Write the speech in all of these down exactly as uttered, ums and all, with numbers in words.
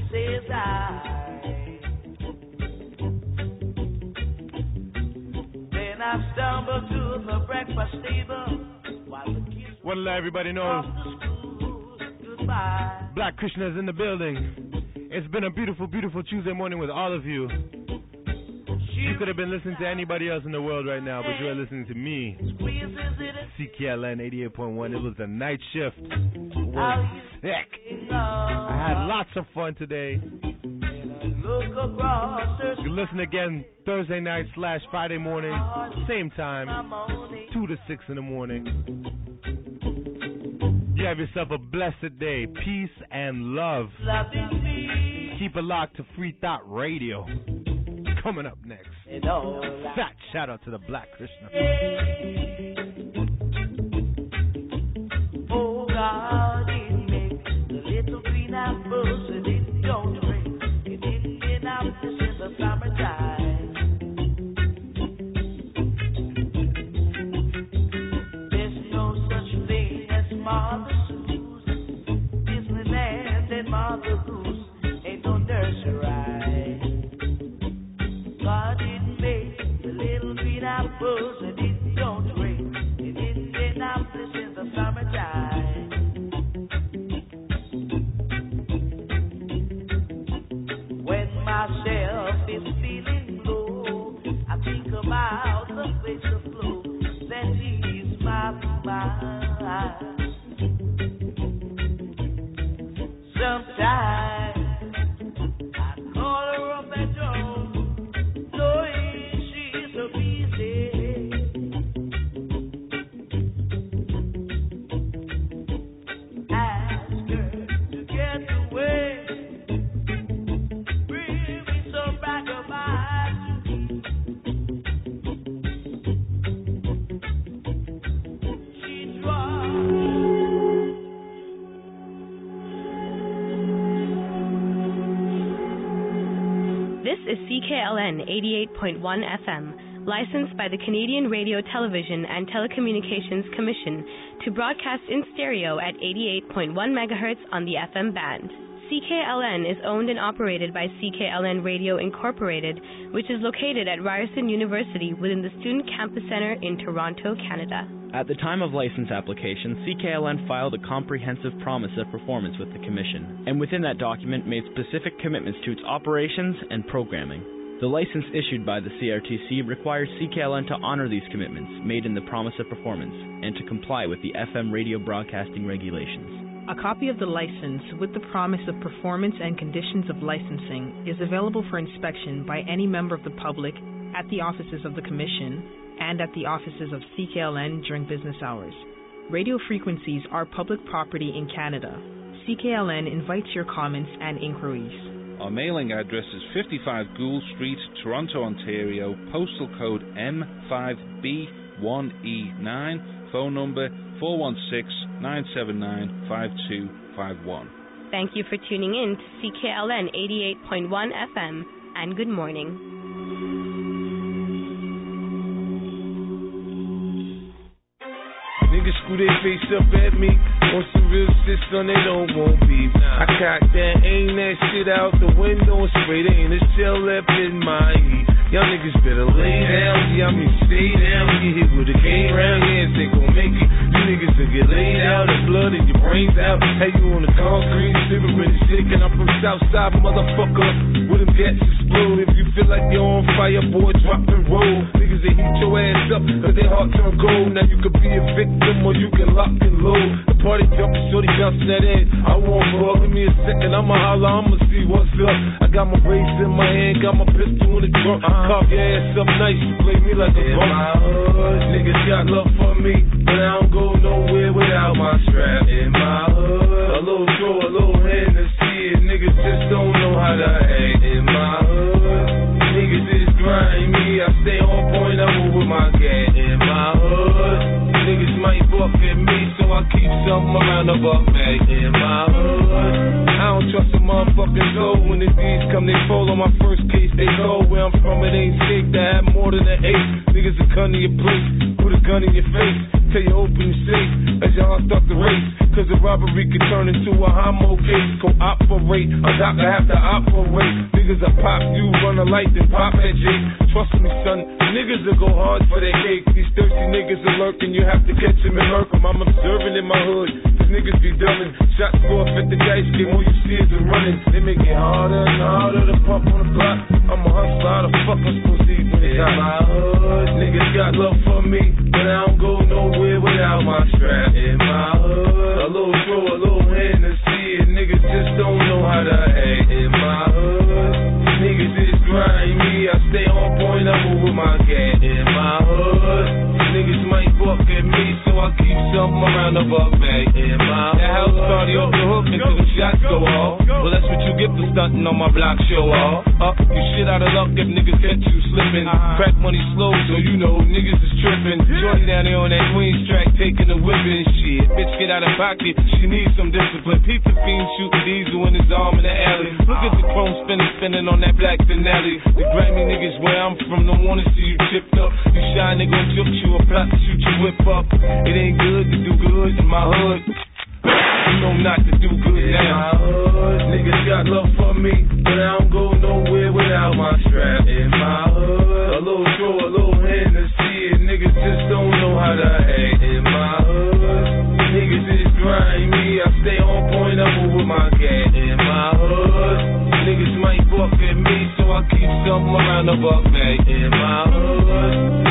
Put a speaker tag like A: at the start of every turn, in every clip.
A: says I. Then I stumble to the breakfast table while the kids
B: want to let everybody know Black Krishna's in the building. It's been a beautiful, beautiful Tuesday morning with all of you. You could have been listening to anybody else in the world right now, but you are listening to me. C K L N eighty-eight point one. It was the night shift. It was sick. I had lots of fun today. You can listen again Thursday night slash Friday morning, same time, two to six in the morning. You have yourself a blessed day. Peace and love. Keep it locked to Free Thought Radio. Coming up next. Fat shout out to the Black Krishna.
A: Oh God, it makes the little green apples and it don't rain. It didn't get out this in the summertime. There's no such thing as Mother Sue's, Disneyland and Mother Goose ain't no nursery rhyme. God, it makes the little green apples and it don't rain. It didn't get out this in the summertime. When myself is feeling low, I think about the face of flow that is my mind. Sometimes I call her up at home, knowing she's so busy. Ask her to get away, bring me some ragabite. She tries.
C: This is C K L N eighty-eight point one F M, licensed by the Canadian Radio, Television and Telecommunications Commission to broadcast in stereo at eighty-eight point one megahertz on the F M band. C K L N is owned and operated by C K L N Radio Incorporated, which is located at Ryerson University within the Student Campus Centre in Toronto, Canada.
D: At the time of license application, C K L N filed a comprehensive promise of performance with the Commission, and within that document made specific commitments to its operations and programming. The license issued by the C R T C requires C K L N to honor these commitments made in the promise of performance and to comply with the F M radio broadcasting regulations.
E: A copy of the license with the promise of performance and conditions of licensing is available for inspection by any member of the public at the offices of the Commission and at the offices of C K L N during business hours. Radio frequencies are public property in Canada. C K L N invites your comments and inquiries.
F: Our mailing address is fifty-five Gould Street, Toronto, Ontario, postal code M five B one E nine, phone number four one six, nine seven nine, five two five one.
C: Thank you for tuning in to C K L N eighty-eight point one F M, and good morning.
G: Niggas screw their face up at me. On some real shit, son, they don't want beef. I cock that, aim that shit out the window and spray. There ain't a shell left in my heat. Y'all niggas better lay down, yeah, I mean stay down. Get hit with a cane round here and they gon' make it. You niggas will get laid out, and blood in your brains out. Hey, you on the concrete, shivering, shaking. I'm from Southside, motherfucker. With them gats explode. If you feel like you're on fire, boy, drop and roll. Niggas, they heat your ass up, cause their heart turn cold. Now you could be a victim or you can lock and load. The party jumping, shorty bouncing that ass. I won't fall, give me a second, I'ma holler, I'ma see what's up. I got my brace in my hand, got my pistol in the trunk. Uh-huh. Cock your ass up nice, you play me like a in bump. My hood, niggas got love for me, but I don't go nowhere without my strap. In my hood, a little throw, a little hand to see it. Niggas just don't know how to act. In my hood, niggas is grimy, I stay on point, I move with my gang. In my hood, niggas might buck at me, so I keep something around the buck bag. In my hood, I don't trust a motherfucking soul. When the D's come, they fall on my first case. They go where I'm from, it ain't safe to have more than an eight. Niggas will come to your place, put a gun in your face. tell you open your safe as your heart start to race. Cause a robbery can turn into a homo case. Cooperate, a doctor have to operate. Niggas will pop you, run a light, then pop at Jake. Trust me, son, niggas will go hard for their cake. These thirsty niggas are lurking, you have to catch them and murk them. I'm observing in my hood, cause niggas be dumbing. Shots go off at the dice game, all you see is them running. They make it harder and harder to pump on the block. I'm a hustler, how the fuck I'm supposed to eat when it's hot? In my hood, niggas got love for me, but I don't go nowhere without my strap. In my hood, a little throw, a little hand to see it. Niggas just don't know how to act. In my hood, niggas is grimy. I stay on point, I'm with my gang. In my hood, niggas might buck at me, so I keep something around the buck bag. In my hood, the house party off the hook until the shots go off. Well, that's what you get for stunting on my block, show off. Up, you shit out of luck if niggas catch you slipping. Crack money slow, so you know niggas is tripping. Shorty down there on that Queens track, taking the whipping shit. Bitch, get out of pocket, she needs some discipline. Peep the fiend shooting diesel in his arm in the alley. Look at the chrome spinning, spinning on that black finale. The Grammy niggas where I'm from don't wanna see you chipped up. You shy nigga gon' jump you a plot to shoot your whip up. It ain't good to do good in my hood. You know not to do good now. In my hood, niggas got love for me, but I don't go nowhere without my strap. In my hood, a little throw, a little hand to see it. Niggas just don't know how to act. In my hood, niggas is grimy. I stay on point, I'm with my gang. In my hood, niggas might buck at me, so I keep something around the buck bag. In my hood.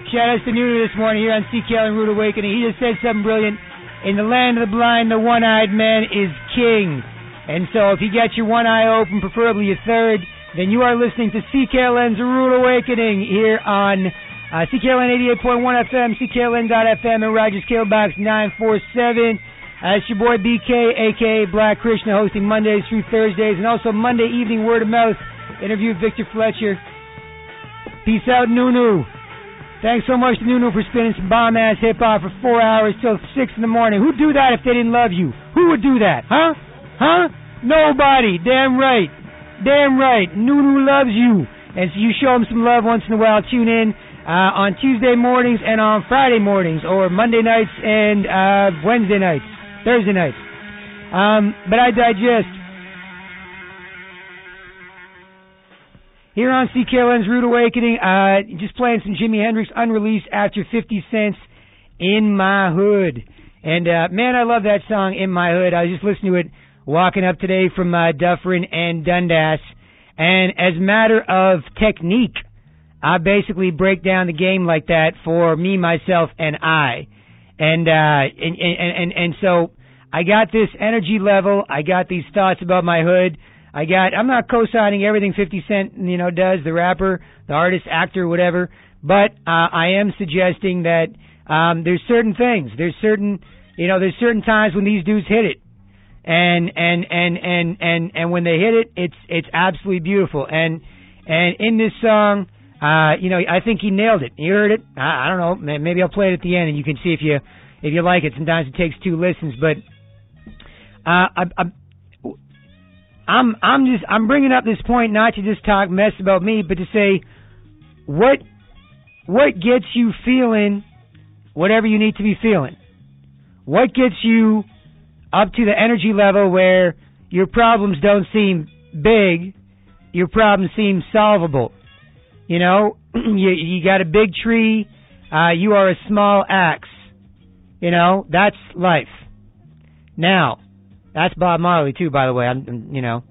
H: Shout out to Nunu this morning here on C K L and Rude Awakening. He just said something brilliant. In the land of the blind, the one-eyed man is king. And so if you get your one eye open, preferably your third, then you are listening to C K L N's Rude Awakening here on uh, C K L N eighty-eight point one F M, C K L N dot F M, and Rogers Cable Box nine four seven. Uh, it's your boy B K, a k a. Black Krishna, hosting Mondays through Thursdays, and also Monday evening Word of Mouth interview with Victor Fletcher. Peace out, Nunu. Thanks so much to Nunu for spinning some bomb-ass hip-hop for four hours till six in the morning. Who'd do that if they didn't love you? Who would do that? Huh? Huh? Nobody. Damn right. Damn right. Nunu loves you. And so you show him some love once in a while. Tune in uh, on Tuesday mornings and on Friday mornings, or Monday nights and uh, Wednesday nights, Thursday nights. Um, but I digest. Here on C K L N's Rude Awakening, uh, just playing some Jimi Hendrix unreleased after fifty cents, In My Hood. And, uh, man, I love that song, In My Hood. I was just listening to it walking up today from uh, Dufferin and Dundas. And as a matter of technique, I basically break down the game like that for me, myself, and I. And, uh, and, and, and, and so I got this energy level. I got these thoughts about my hood. I got, I'm not co-signing everything fifty Cent, you know, does, the rapper, the artist, actor, whatever. But, uh, I am suggesting that, um, there's certain things, there's certain, you know, there's certain times when these dudes hit it. And, and, and, and, and, and when they hit it, it's, it's absolutely beautiful. And, and in this song, uh, you know, I think he nailed it. You heard it? I, I don't know. Maybe I'll play it at the end and you can see if you, if you like it. Sometimes it takes two listens, but, uh, I, I, I'm, I'm just, I'm bringing up this point not to just talk mess about me, but to say, what, what gets you feeling whatever you need to be feeling? What gets you up to the energy level where your problems don't seem big, your problems seem solvable? You know, you, you got a big tree, uh, you are a small axe. You know, that's life. Now, that's Bob Marley too, by the way. I'm, you know,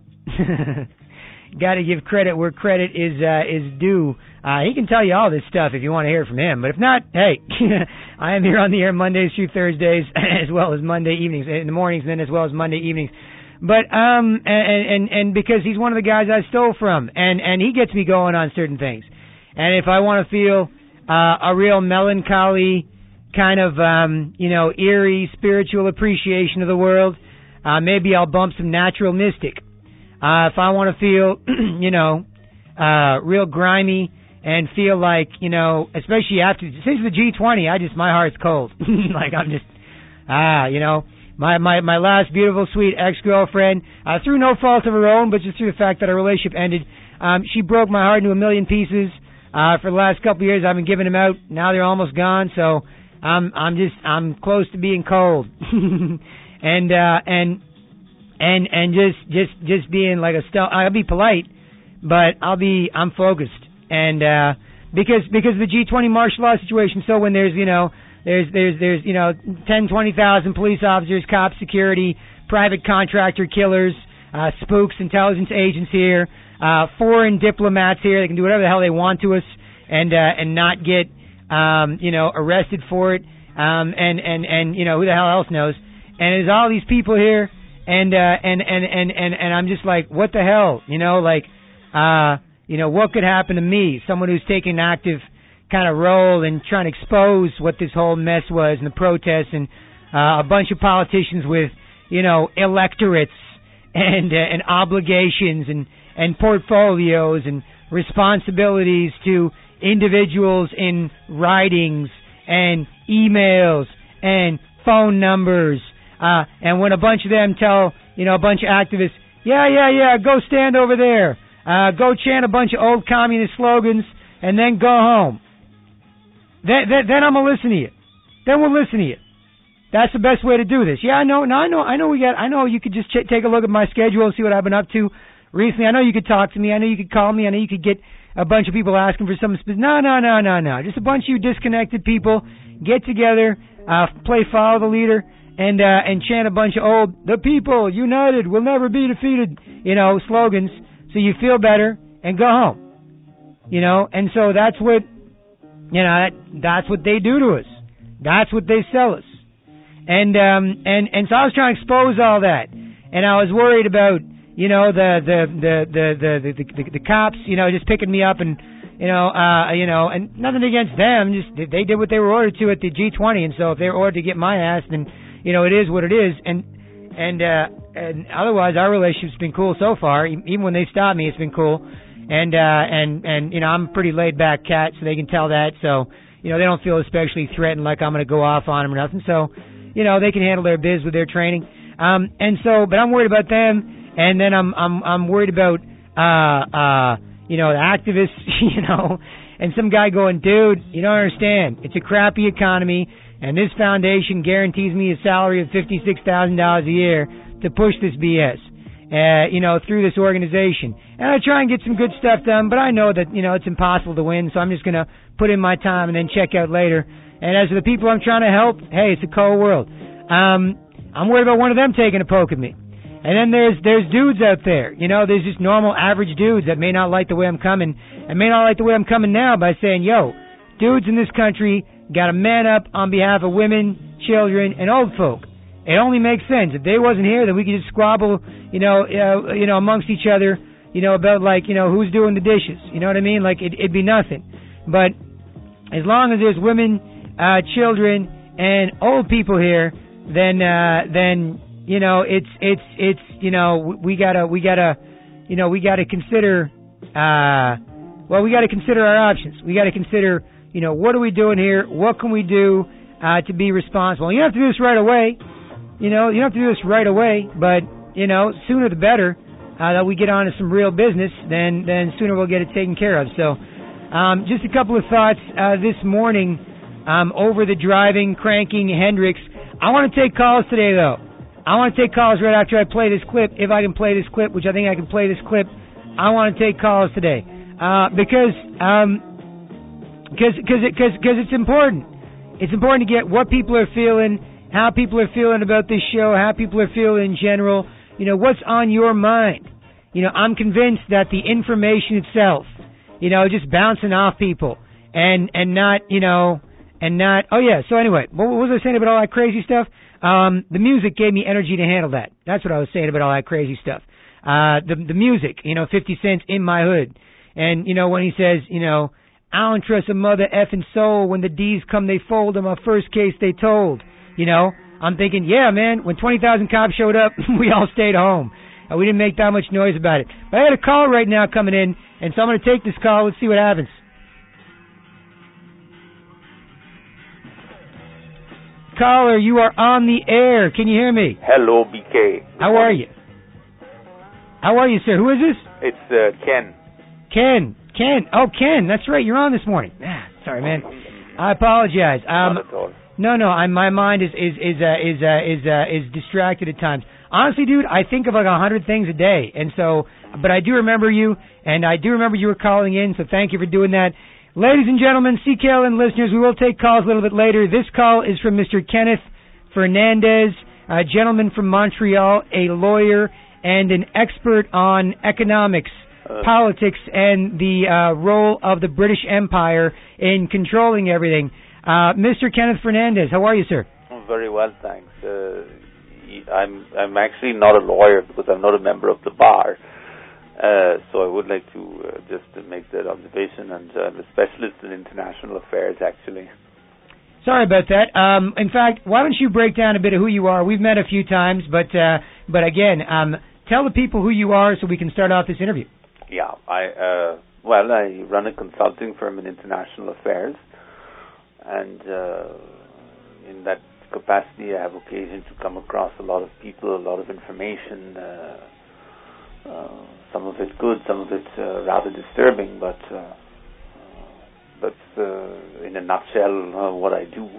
H: got to give credit where credit is uh, is due. Uh, he can tell you all this stuff if you want to hear it from him. But if not, hey, I am here on the air Mondays through Thursdays, as well as Monday evenings in the mornings, and then as well as Monday evenings. But um, and and and because he's one of the guys I stole from, and and he gets me going on certain things. And if I want to feel uh, a real melancholy kind of um, you know, eerie spiritual appreciation of the world, uh, maybe I'll bump some Natural Mystic. Uh, if I want to feel, you know, uh, real grimy and feel like, you know, especially after, since the G twenty, I just, my heart's cold. Like, I'm just, ah, you know, my, my, my last beautiful, sweet ex-girlfriend, uh, through no fault of her own, but just through the fact that our relationship ended, um, she broke my heart into a million pieces. Uh, for the last couple of years, I've been giving them out. Now they're almost gone, so I'm, I'm just, I'm close to being cold. and, uh, and, And and just just just being like a stealth. I'll be polite, but I'll be I'm focused. And uh, because because of the G twenty martial law situation. So when there's you know there's there's there's you know ten twenty thousand police officers, cops, security, private contractor killers, uh, spooks, intelligence agents here, uh, foreign diplomats here. They can do whatever the hell they want to us and uh, and not get um, you know arrested for it. Um, and and and you know who the hell else knows. And there's all these people here. And, uh, and, and, and, and, and I'm just like, what the hell? You know, like, uh, you know, what could happen to me? Someone who's taking an active kind of role in trying to expose what this whole mess was and the protests and, uh, a bunch of politicians with, you know, electorates and, uh, and obligations and, and portfolios and responsibilities to individuals in writings and emails and phone numbers. Uh, and when a bunch of them tell, you know, a bunch of activists, yeah, yeah, yeah, go stand over there, uh, go chant a bunch of old communist slogans, and then go home. Then, then, then I'm gonna listen to you. Then we'll listen to you. That's the best way to do this. Yeah, I know, no, I know, I know we got, I know you could just ch- take a look at my schedule and see what I've been up to recently. I know you could talk to me. I know you could call me. I know you could get a bunch of people asking for something specific. No, no, no, no, no. Just a bunch of you disconnected people get together, uh, play follow the leader, and uh, and chant a bunch of old, the people, united, will never be defeated, you know, slogans, so you feel better and go home. You know, and so that's what you know, that, that's what they do to us. That's what they sell us. And um and and so I was trying to expose all that, and I was worried about, you know, the the the the the the, the, the, the cops, you know, just picking me up and, you know, uh you know, and nothing against them, just they did what they were ordered to at the G twenty, and so if they were ordered to get my ass, then, you know, it is what it is. And and uh and otherwise our relationship's been cool so far. Even when they stop me, it's been cool. And uh and and you know, I'm a pretty laid back cat, so they can tell that. So, you know, they don't feel especially threatened like I'm going to go off on them or nothing. So, you know, they can handle their biz with their training. Um, and so, but I'm worried about them, and then I'm I'm I'm worried about uh uh you know, the activists, you know, and some guy going, dude, you don't understand. It's a crappy economy, and this foundation guarantees me a salary of fifty-six thousand dollars a year to push this B S, uh, you know, through this organization. And I try and get some good stuff done, but I know that, you know, it's impossible to win, so I'm just gonna put in my time and then check out later. And as for the people I'm trying to help, hey, it's a cold world. Um, I'm worried about one of them taking a poke at me. And then there's there's dudes out there, you know, there's just normal average dudes that may not like the way I'm coming, and may not like the way I'm coming now by saying, yo, dudes in this country got to man up on behalf of women, children, and old folk. It only makes sense. If they wasn't here, then we could just squabble, you know, uh, you know, amongst each other, you know, about like, you know, who's doing the dishes. You know what I mean? Like it, it'd be nothing. But as long as there's women, uh, children, and old people here, then, uh, then, you know, it's, it's, it's, you know, we gotta, we gotta, you know, we gotta consider, uh, well, we gotta consider our options. We gotta consider, you know, what are we doing here? What can we do, uh, to be responsible? You don't have to do this right away. You know, you don't have to do this right away, but, you know, sooner the better, uh, that we get on to some real business, then, then sooner we'll get it taken care of. So, um, just a couple of thoughts, uh, this morning, um, over the driving, cranking Hendrix. I want to take calls today, though. I want to take calls right after I play this clip, if I can play this clip, which I think I can play this clip. I want to take calls today, uh, because, um, because, because, because, because it's important. It's important to get what people are feeling, how people are feeling about this show, how people are feeling in general. You know, what's on your mind? You know, I'm convinced that the information itself, you know, just bouncing off people and, and not, you know, and not, oh yeah, so anyway, what was I saying about all that crazy stuff? Um, the music gave me energy to handle that. That's what I was saying about all that crazy stuff. Uh, the, the music, you know, fifty cents in my hood. And, you know, when he says, you know, I don't trust a mother effing soul, when the D's come they fold, on my first case they told. You know, I'm thinking, yeah, man, when twenty thousand cops showed up, we all stayed home. Uh, we didn't make that much noise about it. But I got a call right now coming in, and so I'm going to take this call. Let's see what happens. Caller, you are on the air. Can you hear me?
I: Hello, B K.
H: How are you? How are you, sir? Who is this?
I: It's uh, Ken.
H: Ken. Ken. Oh, Ken. That's right. You're on this morning. Ah, sorry, man. I apologize. Um,
I: Not at all.
H: No, no. I, my mind is is is uh, is uh, is uh, is distracted at times. Honestly, dude, I think of like a hundred things a day, and so. But I do remember you, and I do remember you were calling in. So thank you for doing that. Ladies and gentlemen, C K L N listeners, we will take calls a little bit later. This call is from Mister Kenneth Fernandez, a gentleman from Montreal, a lawyer and an expert on economics, uh, politics, and the uh, role of the British Empire in controlling everything. Uh, Mister Kenneth Fernandez, how are you, sir?
I: Oh, very well, thanks. Uh, I'm I'm actually not a lawyer because I'm not a member of the bar. Uh, so I would like to uh, just to make that observation, and uh, I'm a specialist in international affairs, actually.
H: Sorry about that. Um, in fact, why don't you break down a bit of who you are? We've met a few times, but uh, but again, um, tell the people who you are so we can start off this interview.
I: Yeah, I uh, well, I run a consulting firm in international affairs, and uh, in that capacity, I have occasion to come across a lot of people, a lot of information. Uh, Uh, some of it good, some of it uh, rather disturbing, but uh, uh, that's uh, in a nutshell uh, what I do.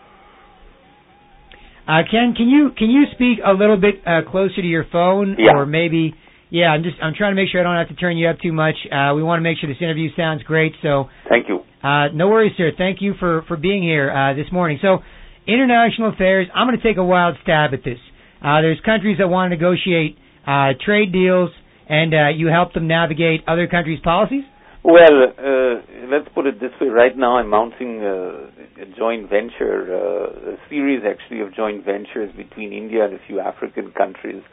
H: Uh, Ken, can you can you speak a little bit uh, closer to your phone,
I: yeah.
H: or maybe? Yeah, I'm just I'm trying to make sure I don't have to turn you up too much. Uh, we want to make sure this interview sounds great. So
I: thank you.
H: Uh, no worries, sir. Thank you for for being here uh, this morning. So international affairs. I'm going to take a wild stab at this. Uh, there's countries that want to negotiate uh, trade deals. And uh, you help them navigate other countries' policies?
I: Well, uh, let's put it this way. Right now, I'm mounting a, a joint venture, uh, a series actually of joint ventures between India and a few African countries.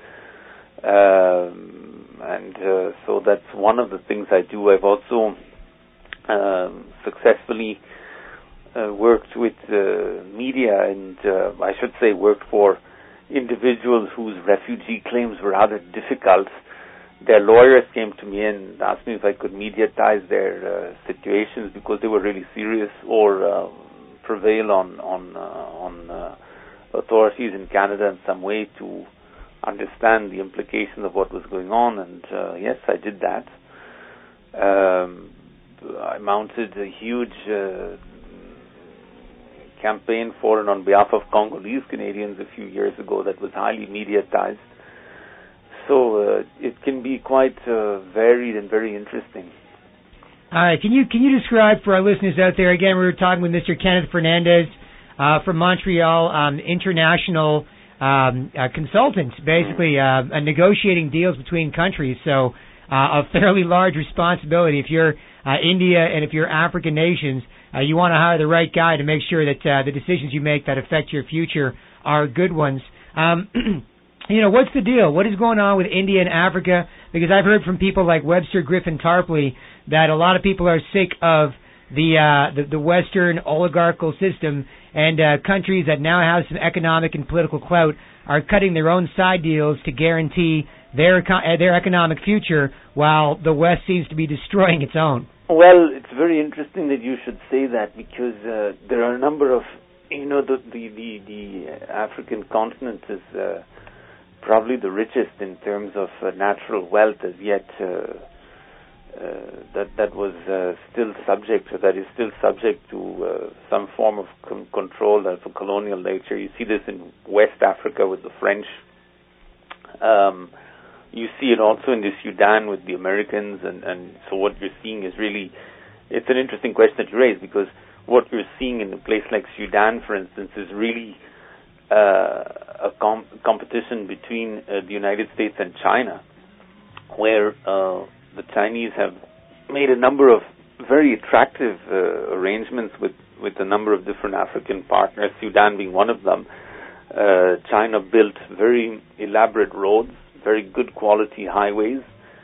I: Um, and uh, so that's one of the things I do. I've also um, successfully uh, worked with uh, media and, uh, I should say, worked for individuals whose refugee claims were rather difficult. Their lawyers came to me and asked me if I could mediatize their uh, situations because they were really serious, or uh, prevail on on uh, on uh, authorities in Canada in some way to understand the implications of what was going on. And uh, yes, I did that. Um, I mounted a huge uh, campaign for and on behalf of Congolese Canadians a few years ago that was highly mediatized. So uh, it can be quite uh, varied and very interesting.
H: All right, can you can you describe for our listeners out there, again, we were talking with Mister Kenneth Fernandez uh, from Montreal, um, international um, uh, consultant, basically uh, uh, negotiating deals between countries. So uh, a fairly large responsibility. If you're uh, India and if you're African nations, uh, you want to hire the right guy to make sure that uh, the decisions you make that affect your future are good ones. Um, You know, what's the deal? What is going on with India and Africa? Because I've heard from people like Webster Griffin Tarpley that a lot of people are sick of the uh, the, the Western oligarchical system, and uh, countries that now have some economic and political clout are cutting their own side deals to guarantee their uh, their economic future, while the West seems to be destroying its own.
I: Well, it's very interesting that you should say that, because uh, there are a number of, you know, the the the, the African continent is Uh, probably the richest in terms of uh, natural wealth as yet, uh, uh, that that was uh, still subject, or that is still subject to uh, some form of con- control of a colonial nature. You see this in West Africa with the French. Um, you see it also in the Sudan with the Americans, and, and so what you're seeing is really, it's an interesting question that you raise, because what you're seeing in a place like Sudan, for instance, is really Uh, a com- competition between uh, the United States and China, where uh, the Chinese have made a number of very attractive uh, arrangements with, with a number of different African partners, Sudan being one of them. Uh, China built very elaborate roads, very good quality highways.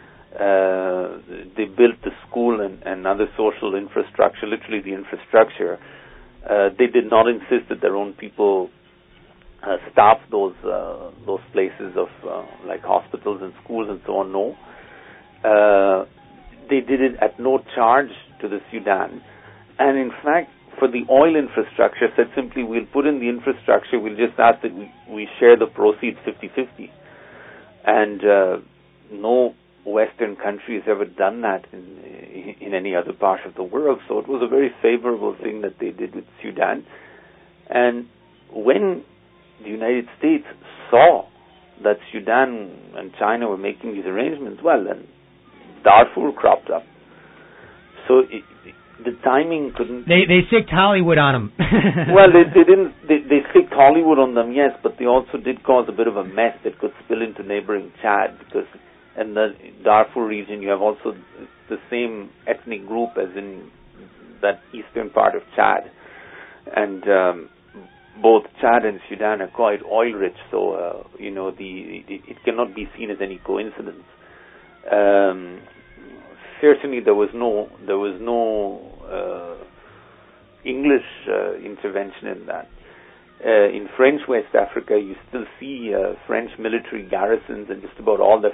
I: Uh, they built the school and, and other social infrastructure, literally the infrastructure. Uh, they did not insist that their own people Uh, staff those uh, those places of uh, like hospitals and schools and so on. No, uh, they did it at no charge to the Sudan, and in fact, for the oil infrastructure, said simply, we'll put in the infrastructure. We'll just ask that we, we share the proceeds fifty-fifty, and uh, no Western country has ever done that in in any other part of the world. So it was a very favorable thing that they did with Sudan, and when the United States saw that Sudan and China were making these arrangements, well, then Darfur cropped up. So it, it, the timing couldn't...
H: They they sicked Hollywood on them.
I: Well, they, they didn't... They, they sicked Hollywood on them, yes, but they also did cause a bit of a mess that could spill into neighboring Chad, because in the Darfur region you have also the same ethnic group as in that eastern part of Chad. And... Um, both Chad and Sudan are quite oil-rich, so uh, you know the it, it cannot be seen as any coincidence. Um, certainly, there was no there was no uh, English uh, intervention in that. Uh, in French West Africa, you still see uh, French military garrisons in just about all the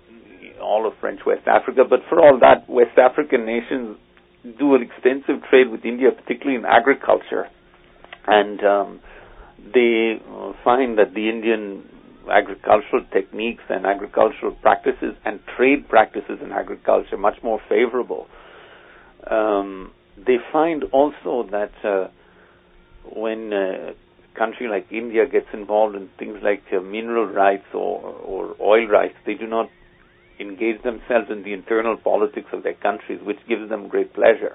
I: all of French West Africa. But for all that, West African nations do an extensive trade with India, particularly in agriculture. And um, they uh, find that the Indian agricultural techniques and agricultural practices and trade practices in agriculture are much more favorable. Um, they find also that uh, when a country like India gets involved in things like uh, mineral rights or, or oil rights, they do not engage themselves in the internal politics of their countries, which gives them great pleasure.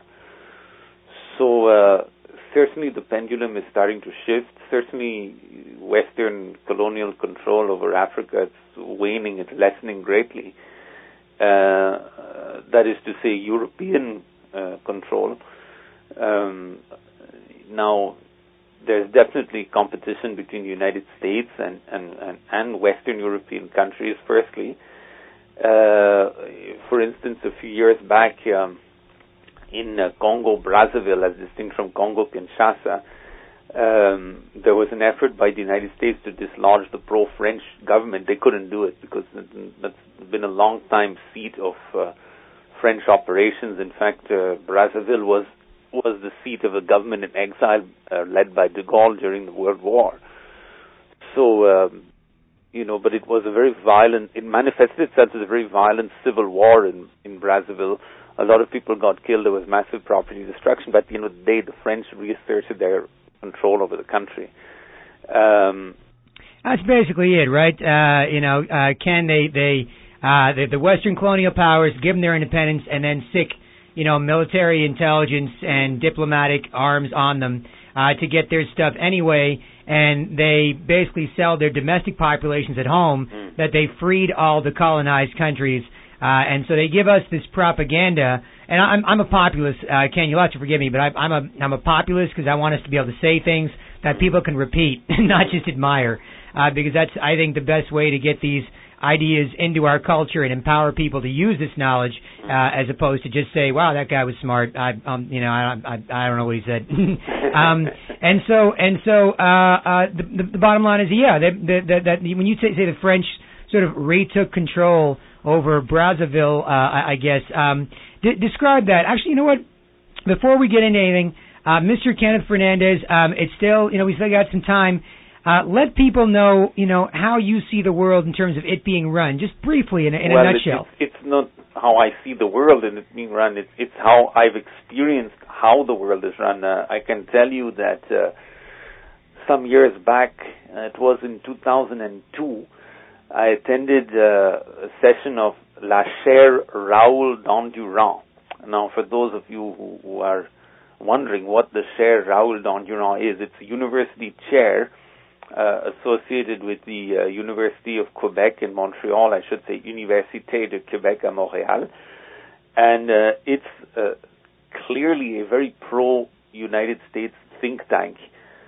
I: So uh, certainly the pendulum is starting to shift. Certainly Western colonial control over Africa is waning, it's lessening greatly. Uh, that is to say, European uh, control. Um, now, there's definitely competition between the United States and, and, and, and Western European countries, firstly. Uh, for instance, a few years back um, in uh, Congo, Brazzaville, as distinct from Congo, Kinshasa, um, there was an effort by the United States to dislodge the pro-French government. They couldn't do it because that's been a long-time seat of uh, French operations. In fact, uh, Brazzaville was was the seat of a government in exile uh, led by de Gaulle during the World War. So, um, you know, but it was a very violent, it manifested itself as a very violent civil war in, in Brazzaville. A lot of people got killed. There was massive property destruction. But at the end of the day, the French reasserted their control over the country. Um,
H: That's basically it, right? Uh, you know, uh, Ken, they, they, uh, the, the Western colonial powers give them their independence and then sick you know, military intelligence and diplomatic arms on them uh, to get their stuff anyway, and they basically sell their domestic populations at home mm. that they freed all the colonized countries, uh, and so they give us this propaganda. And I'm, I'm a populist, uh, Ken. You'll have to forgive me, but I, I'm a I'm a populist because I want us to be able to say things that people can repeat, not just admire, uh, because that's I think the best way to get these ideas into our culture and empower people to use this knowledge, uh, as opposed to just say, "Wow, that guy was smart." I, um, you know, I, I, I don't know what he said. um, and so, and so, uh, uh, the, the, the bottom line is, yeah, that, that, that when you say, say the French sort of retook control over Brazzaville, uh, I, I guess, um, d- describe that. Actually, you know what? Before we get into anything, uh, Mister Kenneth Fernandez, um, it's still, you know, we still got some time. Uh, let people know, you know, how you see the world in terms of it being run, just briefly in a, in
I: well,
H: a nutshell.
I: It's, it's not how I see the world and it being run. It's, it's how I've experienced how the world is run. Uh, I can tell you that uh, some years back, uh, it was in two thousand two, I attended uh, a session of La Chaire Raoul d'Endurant. Now, for those of you who, who are wondering what the Chaire Raoul d'Endurant is, it's a university chair Uh, associated with the uh, University of Quebec in Montreal, I should say Université de Québec à Montréal, and uh, it's uh, clearly a very pro-United States think tank,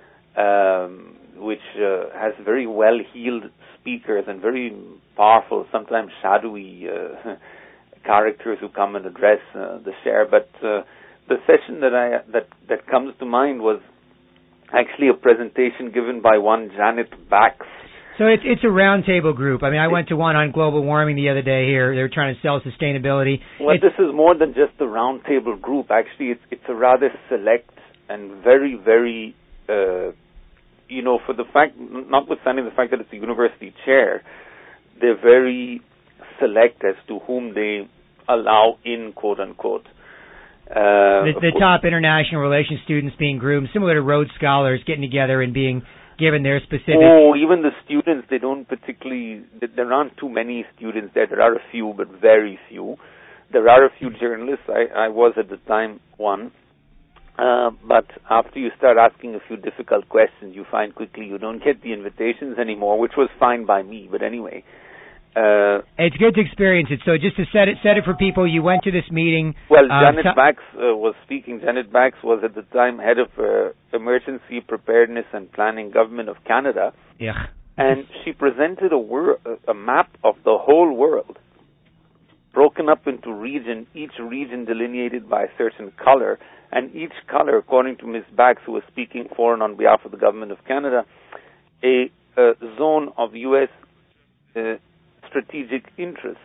I: um, which uh, has very well-heeled speakers and very powerful, sometimes shadowy uh, characters who come and address uh, the share. But uh, the session that I that that comes to mind was actually a presentation given by one Janet Bax.
H: So it's it's a roundtable group. I mean, I went to one on global warming the other day here. They were trying to sell sustainability.
I: Well,
H: it's,
I: this is more than just a roundtable group. Actually, it's it's a rather select and very, very, uh, you know, for the fact, notwithstanding the fact that it's a university chair, they're very select as to whom they allow in, quote unquote. Uh,
H: the, the top international relations students being groomed, similar to Rhodes Scholars getting together and being given their specific...
I: Oh, even the students, they don't particularly... There aren't too many students there. There are a few, but very few. There are a few journalists. I, I was at the time one. Uh, but after you start asking a few difficult questions, you find quickly you don't get the invitations anymore, which was fine by me. But anyway... Uh,
H: it's good to experience it. So just to set it set it for people, you went to this meeting.
I: Well,
H: uh,
I: Janet
H: t-
I: Bax uh, was speaking. Janet Bax was at the time head of uh, Emergency Preparedness and Planning Government of Canada.
H: Yeah.
I: And she presented a, wor- a map of the whole world, broken up into region, each region delineated by a certain color, and each color, according to Miz Bax, who was speaking for and on behalf of the Government of Canada, a, a zone of U S Uh, strategic interest.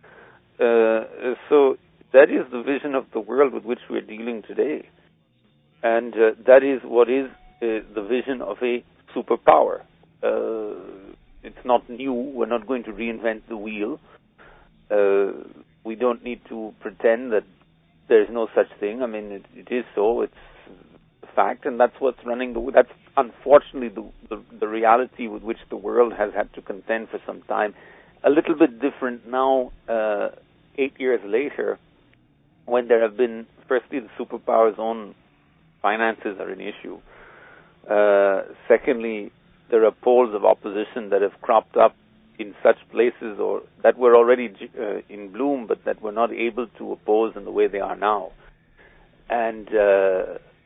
I: Uh, so that is the vision of the world with which we're dealing today. And uh, that is what is uh, the vision of a superpower. Uh, it's not new. We're not going to reinvent the wheel. Uh, we don't need to pretend that there's no such thing. I mean, it, it is so. It's a fact, and that's what's running the... That's unfortunately the, the, the reality with which the world has had to contend for some time. A little bit different now, uh, eight years later, when there have been, firstly, the superpower's own finances are an issue. Uh, secondly, there are poles of opposition that have cropped up in such places or that were already uh, in bloom, but that were not able to oppose in the way they are now. And uh,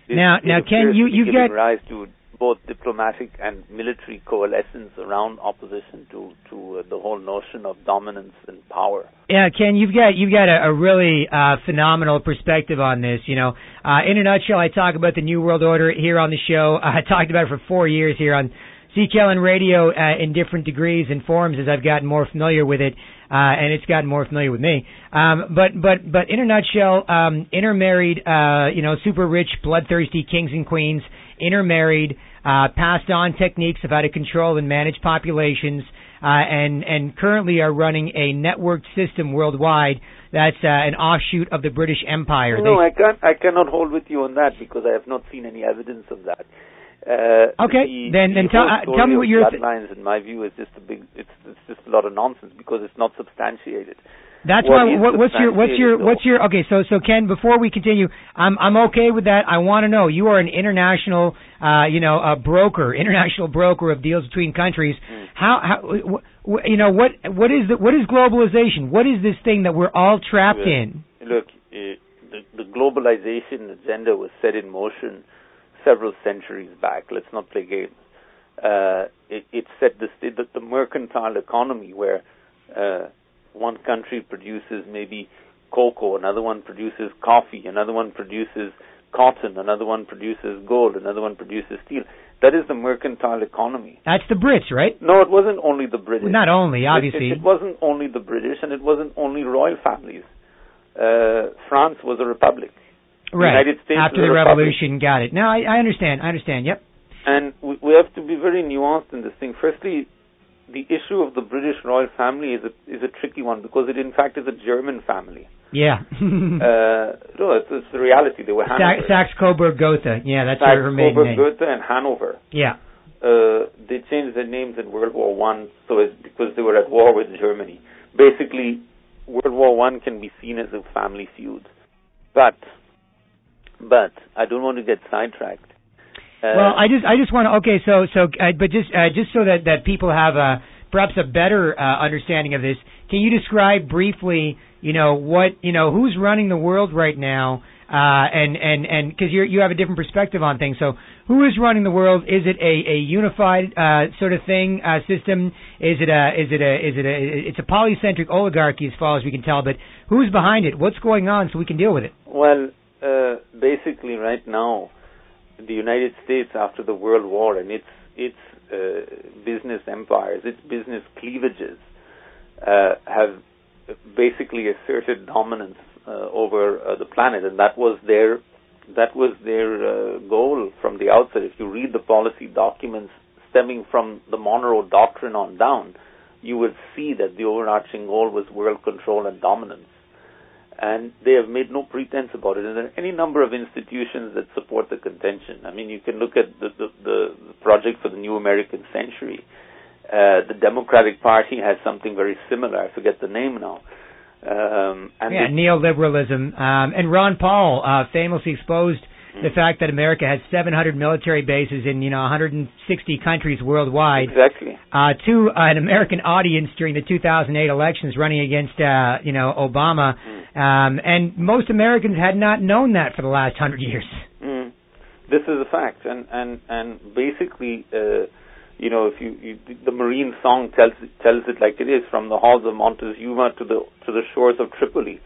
H: now, now, Ken, you you've
I: giving
H: got
I: rise to both diplomatic and military coalescence around opposition to to uh, the whole notion of dominance and power.
H: Yeah, Ken, you've got you've got a, a really uh, phenomenal perspective on this. You know, uh, in a nutshell, I talk about the New World Order here on the show. I talked about it for four years here on C K L N Radio uh, in different degrees and forms as I've gotten more familiar with it, uh, and it's gotten more familiar with me. Um, but but but in a nutshell, um, intermarried, uh, you know, super rich, bloodthirsty kings and queens, intermarried, uh, passed on techniques of how to control and manage populations, uh, and and currently are running a networked system worldwide that's uh, an offshoot of the British Empire.
I: No,
H: they,
I: I can't. I cannot hold with you on that because I have not seen any evidence of that. Uh,
H: okay,
I: the,
H: then then
I: the
H: tell, uh, tell me what your
I: bloodlines, th- in my view, is just a big. It's it's just a lot of nonsense because it's not substantiated.
H: That's
I: what
H: why. What, what's your what's your
I: though?
H: what's your okay? So so Ken, before we continue, I'm I'm okay with that. I want to know you are an international, uh, you know, a broker, international broker of deals between countries. Mm. How how w- w- you know what what is the, what is globalization? What is this thing that we're all trapped
I: look,
H: in?
I: Look, uh, the the globalization agenda was set in motion several centuries back. Let's not play games. Uh, it, it set the, the the mercantile economy where uh, one country produces maybe cocoa, another one produces coffee, another one produces cotton, another one produces gold, another one produces steel. That is the mercantile economy.
H: That's the Brits, right?
I: No, it wasn't only the British.
H: Well, not only, obviously.
I: It, it, it wasn't only the British, and it wasn't only royal families. Uh, France was a republic.
H: Right.
I: The United States
H: after the revolution, got it. Now I, I understand. I understand. Yep.
I: And we, we have to be very nuanced in this thing. Firstly, the issue of the British royal family is a is a tricky one because it in fact is a German family.
H: Yeah.
I: uh, no, it's, it's the reality. They were Hanover.
H: Saxe Coburg Gotha. Yeah, that's
I: Saxe,
H: her maiden
I: Coburg
H: name.
I: Gotha and Hanover.
H: Yeah.
I: Uh, they changed their names in World War One so it's because they were at war with Germany. Basically, World War One can be seen as a family feud, but. But I don't want to get sidetracked. Uh,
H: well, I just I just want to okay, so so uh, but just uh, just so that, that people have a perhaps a better uh, understanding of this, can you describe briefly, you know, what you know who's running the world right now, uh, and and and because you you have a different perspective on things. So who is running the world? Is it a, a unified uh, sort of thing uh, system? Is it a is it a is it a it's a polycentric oligarchy as far as we can tell? But who's behind it? What's going on so we can deal with it?
I: Well. Uh, basically, right now, the United States, after the World War and its its uh, business empires, its business cleavages, uh, have basically asserted dominance uh, over uh, the planet, and that was their that was their uh, goal from the outset. If you read the policy documents stemming from the Monroe Doctrine on down, you will see that the overarching goal was world control and dominance. And they have made no pretense about it. And there are any number of institutions that support the contention. I mean, you can look at the, the, the project for the New American Century. Uh, the Democratic Party has something very similar. I forget the name now. Um, and
H: yeah, neoliberalism. Um, and Ron Paul uh, famously exposed mm-hmm. the fact that America has seven hundred military bases in, you know, one hundred sixty countries worldwide.
I: Exactly.
H: Uh, to uh, an American audience during the two thousand eight elections running against, uh, you know, Obama. Mm. Um, and most Americans had not known that for the last hundred years.
I: Mm. This is a fact. And, and, and basically, uh, you know, if you, you the Marine song tells tells it like it is, from the halls of Montezuma to the to the shores of Tripoli.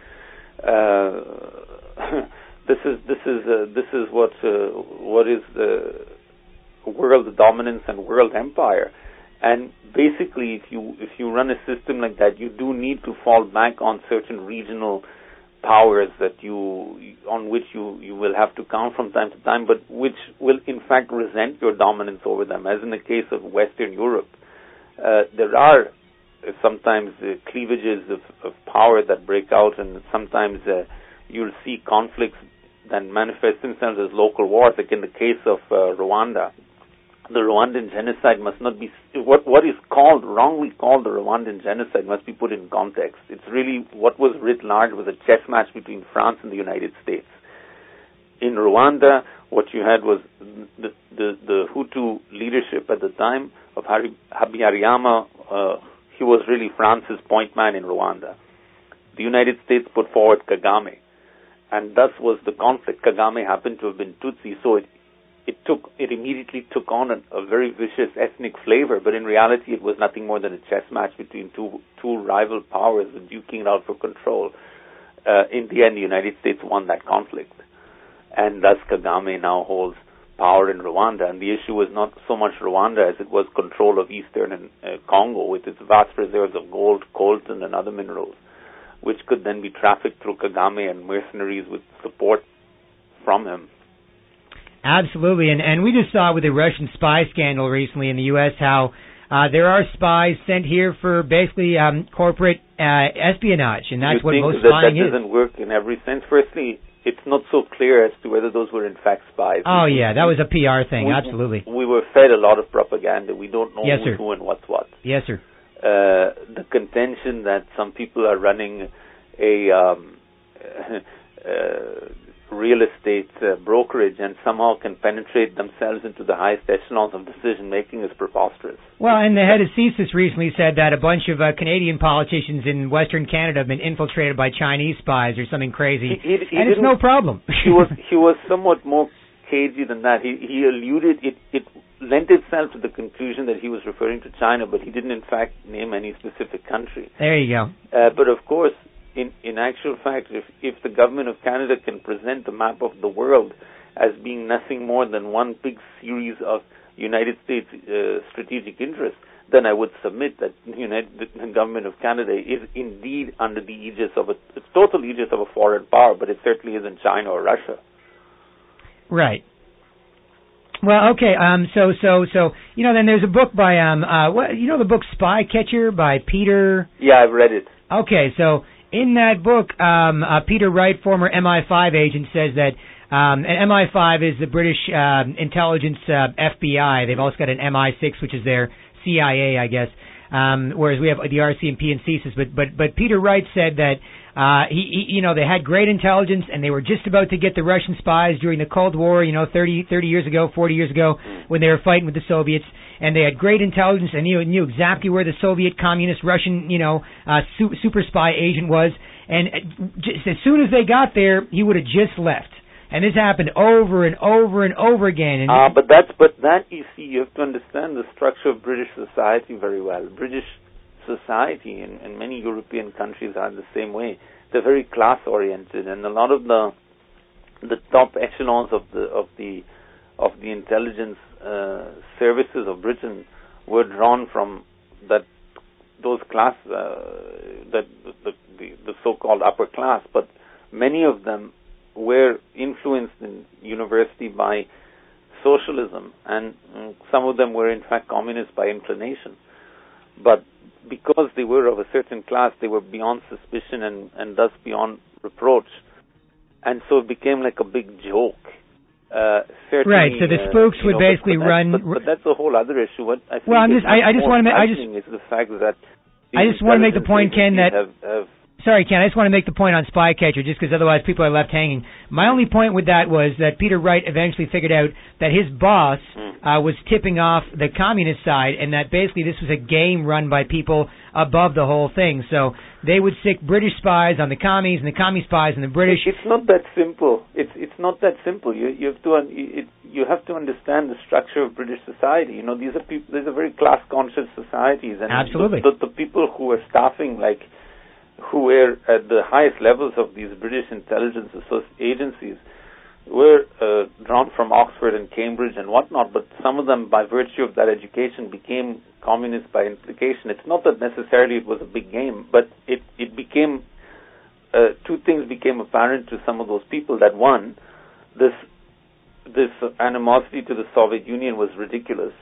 I: Uh, this is this is uh, this is what uh, what is the world dominance and world empire. And basically, if you if you run a system like that, you do need to fall back on certain regional powers that you on which you, you will have to count from time to time, but which will in fact resent your dominance over them. As in the case of Western Europe, uh, there are uh, sometimes uh, cleavages of, of power that break out, and sometimes uh, you'll see conflicts that manifest themselves as local wars, like in the case of uh, Rwanda. The Rwandan genocide must not be, what what is called, wrongly called the Rwandan genocide must be put in context. It's really, what was writ large was a chess match between France and the United States. In Rwanda, what you had was the the, the Hutu leadership at the time of Habyarimana. Uh, he was really France's point man in Rwanda. The United States put forward Kagame. and thus was the conflict. Kagame happened to have been Tutsi, so it it took it immediately took on a, a very vicious ethnic flavor. But in reality, it was nothing more than a chess match between two two rival powers duking it out for control. Uh, in the end, the United States won that conflict, and thus Kagame now holds power in Rwanda. And the issue was not so much Rwanda as it was control of eastern and, uh, Congo with its vast reserves of gold, coltan, and other minerals, which could then be trafficked through Kagame and mercenaries with support from him.
H: Absolutely, and and we just saw with the Russian spy scandal recently in the U S how uh, there are spies sent here for basically um, corporate uh, espionage, and that's
I: you
H: what
I: think
H: most
I: that
H: spying
I: that
H: is.
I: doesn't work in every sense. Firstly, it's not so clear as to whether those were in fact spies.
H: Oh
I: we,
H: yeah, that was a P R thing,
I: we,
H: absolutely.
I: We were fed a lot of propaganda. We don't know
H: yes,
I: who's
H: sir.
I: who and what's what.
H: Yes, sir.
I: Uh, the contention that some people are running a um, uh, real estate uh, brokerage and somehow can penetrate themselves into the highest echelons of decision making is preposterous.
H: Well, and the head of CSIS recently said that a bunch of uh, Canadian politicians in Western Canada have been infiltrated by Chinese spies or something crazy,
I: he, he, he
H: and it's no problem.
I: he was he was somewhat more cagey than that. He he alluded it it lent itself to the conclusion that he was referring to China, but he didn't in fact name any specific country.
H: There you go.
I: Uh, but of course, in in actual fact, if if the government of Canada can present the map of the world as being nothing more than one big series of United States uh, strategic interests, then I would submit that United, the government of Canada is indeed under the aegis of a it's total aegis of a foreign power, but it certainly isn't China or Russia.
H: Right. Well, okay. Um. So, so, so, you know, then there's a book by um. Uh. What you know the book Spy Catcher by Peter.
I: Yeah, I've read it.
H: Okay. So in that book, um, uh, Peter Wright, former M I five agent, says that um, and M I five is the British uh, intelligence uh, F B I. They've also got an M I six, which is their C I A, I guess. Um, whereas we have the R C M P and CSIS. But but but Peter Wright said that. Uh, he, he, you know, they had great intelligence, and they were just about to get the Russian spies during the Cold War, you know, thirty, thirty years ago, forty years ago, when they were fighting with the Soviets, and they had great intelligence and knew, knew exactly where the Soviet communist Russian, you know, uh, su- super spy agent was, and just as soon as they got there, he would have just left. And this happened over and over and over again. And
I: uh, but that's, but that, you see, you have to understand the structure of British society very well. British society and, and many European countries are the same way. They're very class oriented, and a lot of the the top echelons of the of the of the intelligence uh, services of Britain were drawn from that those class uh, that the, the the so-called upper class. But many of them were influenced in university by socialism, and um, some of them were in fact communist by inclination. But because they were of a certain class, they were beyond suspicion and, and thus beyond reproach. And so it became like a big joke. Uh,
H: right, so the spooks
I: uh,
H: would
I: know,
H: basically
I: but, but
H: run...
I: But, but that's a whole other issue. What I think
H: well, I'm just, I, I just want to make... I just,
I: is the fact that...
H: I just want to make the point, Ken, that...
I: Have, have
H: Sorry, Ken, I just want to make the point on Spy Catcher, just because otherwise people are left hanging. My only point with that was that Peter Wright eventually figured out that his boss uh, was tipping off the communist side, and that basically this was a game run by people above the whole thing. So they would stick British spies on the commies and the commie spies on the British.
I: It's not that simple. It's it's not that simple. You you have to it, you have to understand the structure of British society. You know, these are people. These are very class conscious societies, and
H: absolutely
I: the, the, the people who are staffing like. who were at the highest levels of these British intelligence agencies were uh, drawn from Oxford and Cambridge and whatnot, but some of them, by virtue of that education, became communists by implication. It's not that necessarily it was a big game, but it, it became, uh, two things became apparent to some of those people, that one, this this animosity to the Soviet Union was ridiculous.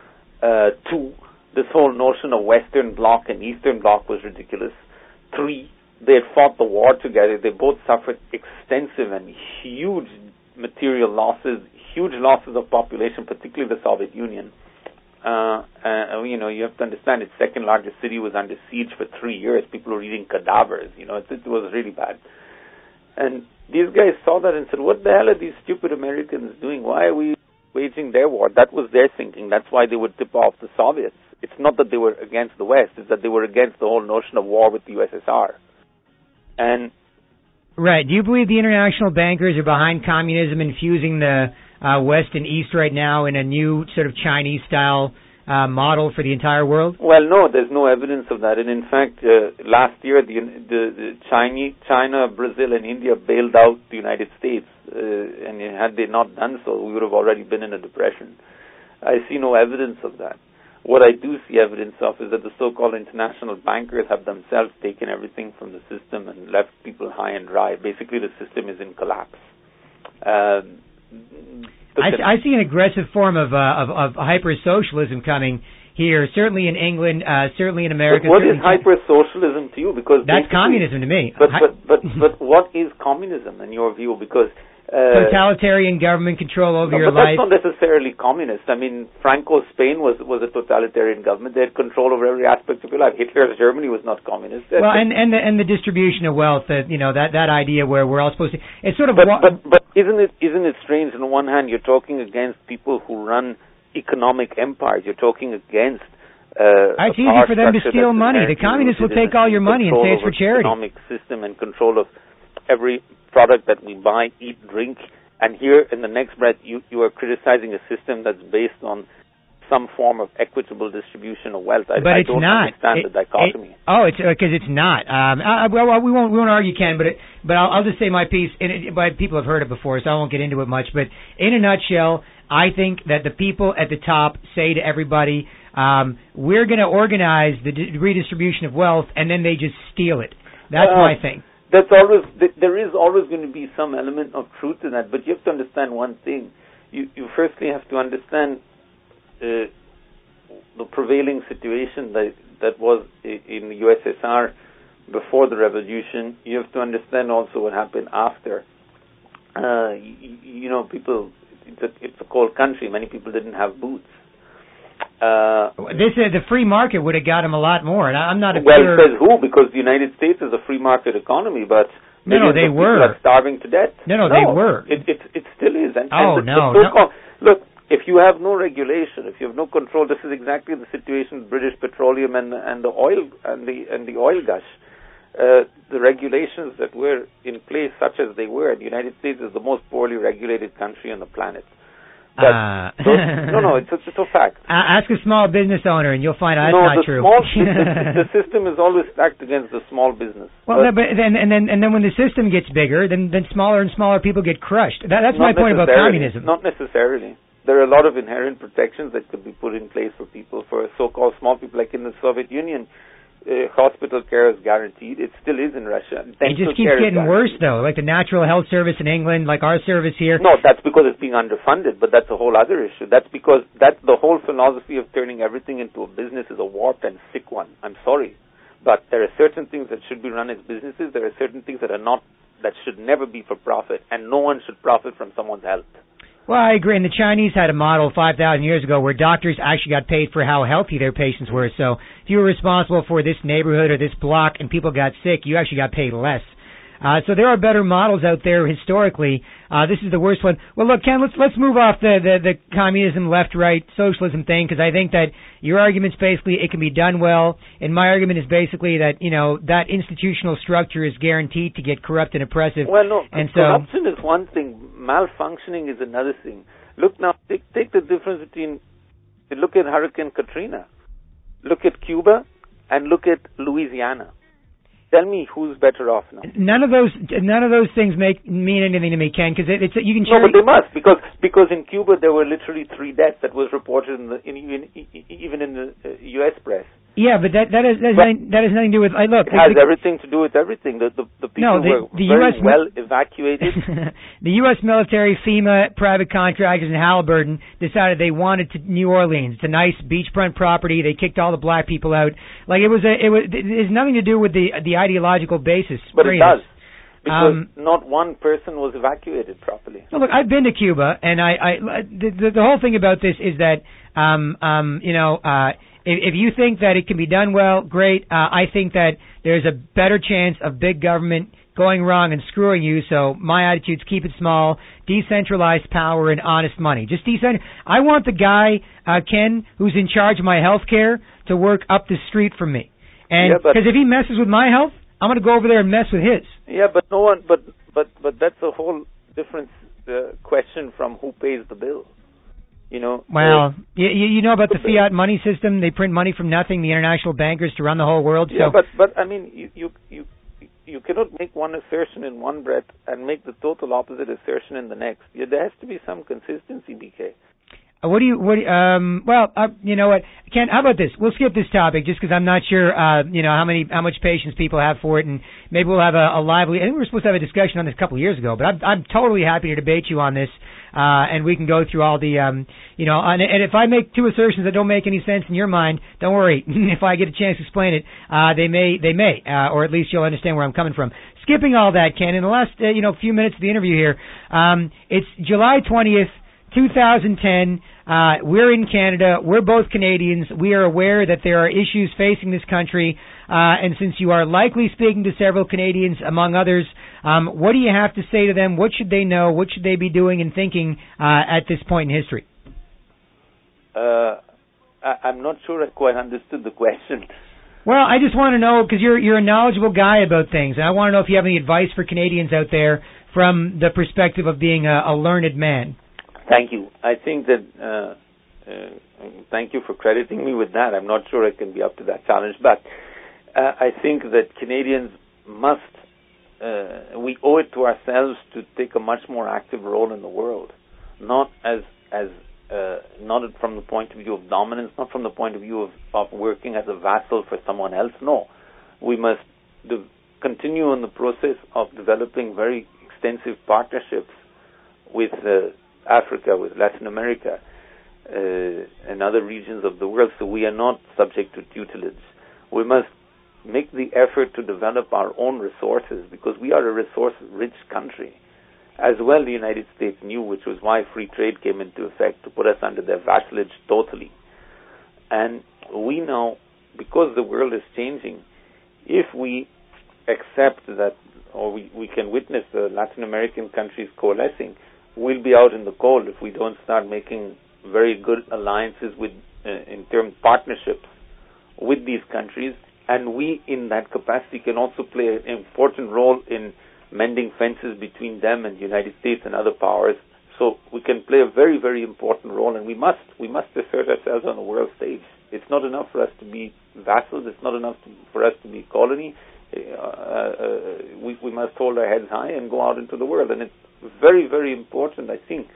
I: Uh, two, this whole notion of Western Bloc and Eastern Bloc was ridiculous. Three, they had fought the war together. They both suffered extensive and huge material losses, huge losses of population, particularly the Soviet Union. Uh, uh, you know, you have to understand its second largest city was under siege for three years. People were eating cadavers. You know, it, it was really bad. And these guys saw that and said, what the hell are these stupid Americans doing? Why are we waging their war? That was their thinking. That's why they would tip off the Soviets. It's not that they were against the West, it's that they were against the whole notion of war with the U S S R. And
H: Right. Do you believe the international bankers are behind communism and fusing the uh, West and East right now in a new sort of Chinese-style uh, model for the entire world?
I: Well, no, there's no evidence of that. And in fact, uh, last year, the, the, the Chinese, China, Brazil, and India bailed out the United States. Uh, and had they not done so, we would have already been in a depression. I see no evidence of that. What I do see evidence of is that the so-called international bankers have themselves taken everything from the system and left people high and dry. Basically, the system is in collapse. Um,
H: I, I see an aggressive form of, uh, of, of hyper-socialism coming here, certainly in England, uh, certainly in America.
I: But what is hyper-socialism to you? Because
H: that's communism to me.
I: But, but, but, but what is communism in your view? Because
H: Uh, totalitarian government control over
I: no,
H: your
I: but
H: life.
I: That's not necessarily communist. I mean, Franco's Spain was was a totalitarian government. They had control over every aspect of your life. Hitler's Germany was not communist.
H: Well, and and the, and the distribution of wealth. That you know that, that idea where we're all supposed to. It's sort of.
I: But,
H: wa-
I: but but isn't it isn't it strange? On the one hand, you're talking against people who run economic empires. You're talking against. Uh,
H: it's easy for them to steal money. The communists will take all your money and say it's for charity.
I: Economic system and control of every product that we buy, eat, drink. And here, in the next breath, you, you are criticizing a system that's based on some form of equitable distribution of wealth. I,
H: but
I: I
H: it's
I: don't
H: not.
I: understand
H: it,
I: the dichotomy.
H: It, oh, it's because uh, it's not. Um, I, well, we won't we won't argue, Ken, but it, but I'll, I'll just say my piece. And it, but people have heard it before, so I won't get into it much. But in a nutshell, I think that the people at the top say to everybody, um, "We're going to organize the d- redistribution of wealth," and then they just steal it. That's
I: uh,
H: my thing.
I: That's always there is always going to be some element of truth in that, but you have to understand one thing. You you firstly have to understand uh, the prevailing situation that that was in the U S S R before the revolution. You have to understand also what happened after. Uh, you, you know, people. It's a, it's a cold country. Many people didn't have boots. Uh,
H: this uh, the free market would have got him a lot more, and I'm not a
I: well,
H: pure...
I: says who? Because the United States is a free market economy, but
H: no, no, they were
I: are starving to death.
H: No, no,
I: no
H: they were.
I: It it it still is. And,
H: oh
I: and the,
H: no,
I: the
H: no.
I: Look, if you have no regulation, if you have no control, this is exactly the situation with British Petroleum and and the oil and the and the oil gush. Uh, the regulations that were in place, such as they were, the United States is the most poorly regulated country on the planet.
H: Uh,
I: those, no, no, it's a, it's a fact.
H: Ask a small business owner, and you'll find out
I: no,
H: that's not
I: the
H: true.
I: Small, the, the system is always stacked against the small business.
H: Well, but, but then and then and then when the system gets bigger, then then smaller and smaller people get crushed. That, that's my point about communism.
I: Not necessarily. There are a lot of inherent protections that could be put in place for people, for so-called small people, like in the Soviet Union. Uh, hospital care is guaranteed. It still is in Russia. Dental
H: it just keeps getting worse, though. Like the Natural Health Service in England, like our service here.
I: No, that's because it's being underfunded, but that's a whole other issue. That's because that's the whole philosophy of turning everything into a business is a warped and sick one. I'm sorry. But there are certain things that should be run as businesses. There are certain things that are not, that should never be for profit, and no one should profit from someone's health.
H: Well, I agree. And the Chinese had a model five thousand years ago where doctors actually got paid for how healthy their patients were. So if you were responsible for this neighborhood or this block and people got sick, you actually got paid less. Uh, so there are better models out there historically. Uh, this is the worst one. Well, look, Ken, let's let's move off the, the, the communism, left-right, socialism thing, because I think that your argument's basically it can be done well, and my argument is basically that, you know, that institutional structure is guaranteed to get corrupt and oppressive.
I: Well, no,
H: and
I: corruption
H: so,
I: is one thing. Malfunctioning is another thing. Look now, take, take the difference between, look at Hurricane Katrina, look at Cuba, and look at Louisiana. Tell me who's better off now.
H: None of those, none of those things make mean anything to me, Ken. Because it, it's you can.
I: No, but they must because because in Cuba there were literally three deaths that was reported in the in, even even in the uh, U S press.
H: Yeah, but that that is that has, nothing, that has nothing to do with. I look.
I: It has
H: the,
I: everything to do with everything. The the, the people
H: no, the,
I: were
H: the
I: very
H: U S
I: well evacuated.
H: The U S military, FEMA, private contractors, and Halliburton decided they wanted to New Orleans. It's a nice beachfront property. They kicked all the black people out. Like it was a it was. It has nothing to do with the the ideological basis.
I: But it does. Because
H: um,
I: not one person was evacuated properly.
H: No, look, I've been to Cuba, and I, I the, the, the whole thing about this is that, um, um, you know, uh, if, if you think that it can be done well, great. Uh, I think that there's a better chance of big government going wrong and screwing you. So my attitude's keep it small, decentralized power, and honest money. Just decent. I want the guy, uh, Ken, who's in charge of my health care, to work up the street from me, and because
I: yeah,
H: if he messes with my health, I'm going to go over there and mess with his.
I: Yeah, but no one. But but but that's a whole different uh, question from who pays the bill. You know.
H: Well,
I: uh,
H: you, you know about the fiat money system. They print money from nothing. The international bankers to run the whole world.
I: Yeah,
H: so.
I: but but I mean, you you you you cannot make one assertion in one breath and make the total opposite assertion in the next. Yeah, there has to be some consistency, B K.
H: What do you, what, do you, um, well, uh, you know what, Ken, how about this? We'll skip this topic just because I'm not sure, uh, you know, how many, how much patience people have for it, and maybe we'll have a, a lively, I think we were supposed to have a discussion on this a couple of years ago, but I'm, I'm totally happy to debate you on this, uh, and we can go through all the, um, you know, and, and if I make two assertions that don't make any sense in your mind, don't worry, if I get a chance to explain it, uh, they may, they may, uh, or at least you'll understand where I'm coming from. Skipping all that, Ken, in the last, uh, you know, few minutes of the interview here, um, it's July twentieth, two thousand ten. Uh, we're in Canada. We're both Canadians. We are aware that there are issues facing this country. Uh, and since you are likely speaking to several Canadians, among others, um, what do you have to say to them? What should they know? What should they be doing and thinking uh, at this point in history?
I: Uh, I, I'm not sure I quite understood the question.
H: Well, I just want to know, because you're you're a knowledgeable guy about things, and I want to know if you have any advice for Canadians out there from the perspective of being a, a learned man.
I: Thank you. I think that, uh, uh, thank you for crediting me with that. I'm not sure I can be up to that challenge, but uh, I think that Canadians must, uh, we owe it to ourselves to take a much more active role in the world, not as, as uh, not from the point of view of dominance, not from the point of view of, of working as a vassal for someone else. No, we must do, continue in the process of developing very extensive partnerships with uh, Africa, with Latin America, uh, and other regions of the world, so we are not subject to tutelage. We must make the effort to develop our own resources, because we are a resource-rich country. As well, the United States knew, which was why free trade came into effect, to put us under their vassalage totally. And we know, because the world is changing, if we accept that, or we, we can witness the Latin American countries coalescing, we'll be out in the cold if we don't start making very good alliances with, uh, in terms of partnerships with these countries. And we, in that capacity, can also play an important role in mending fences between them and the United States and other powers. So we can play a very, very important role, and we must we must assert ourselves on the world stage. It's not enough for us to be vassals. It's not enough to, for us to be colony. Uh, uh, we, we must hold our heads high and go out into the world. And it's very, very important, I think,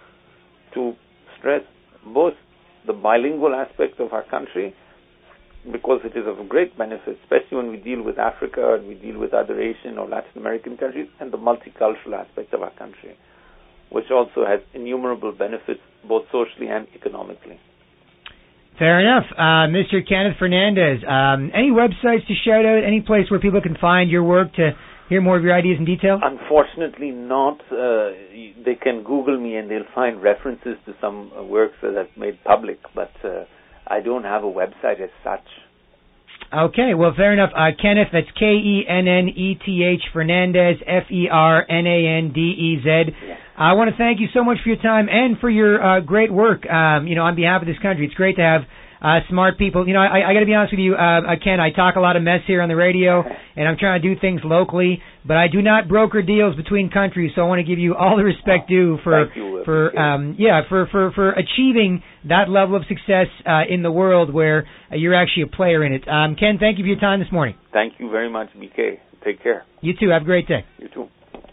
I: to stress both the bilingual aspect of our country, because it is of great benefit, especially when we deal with Africa and we deal with other Asian or Latin American countries, and the multicultural aspect of our country, which also has innumerable benefits, both socially and economically.
H: Fair enough. Uh, Mister Kenneth Fernandez, um, any websites to shout out, any place where people can find your work to hear more of your ideas in detail?
I: Unfortunately not. Uh, they can Google me and they'll find references to some uh, works that I've made public, but uh, I don't have a website as such.
H: Okay, well, fair enough. Uh, Kenneth, that's K E N N E T H Fernandez, F E R N A N D E Z. Yes. I want to thank you so much for your time and for your uh, great work, um, you know, on behalf of this country. It's great to have Uh, smart people. You know, I, I got to be honest with you, uh, Ken, I talk a lot of mess here on the radio, and I'm trying to do things locally, but I do not broker deals between countries, so I want to give you all the respect due for,
I: you,
H: for, um, yeah, for, for, for achieving that level of success, uh, in the world where uh, you're actually a player in it. Um, Ken, thank you for your time this morning.
I: Thank you very much, B K. Take care.
H: You too. Have a great day.
I: You too.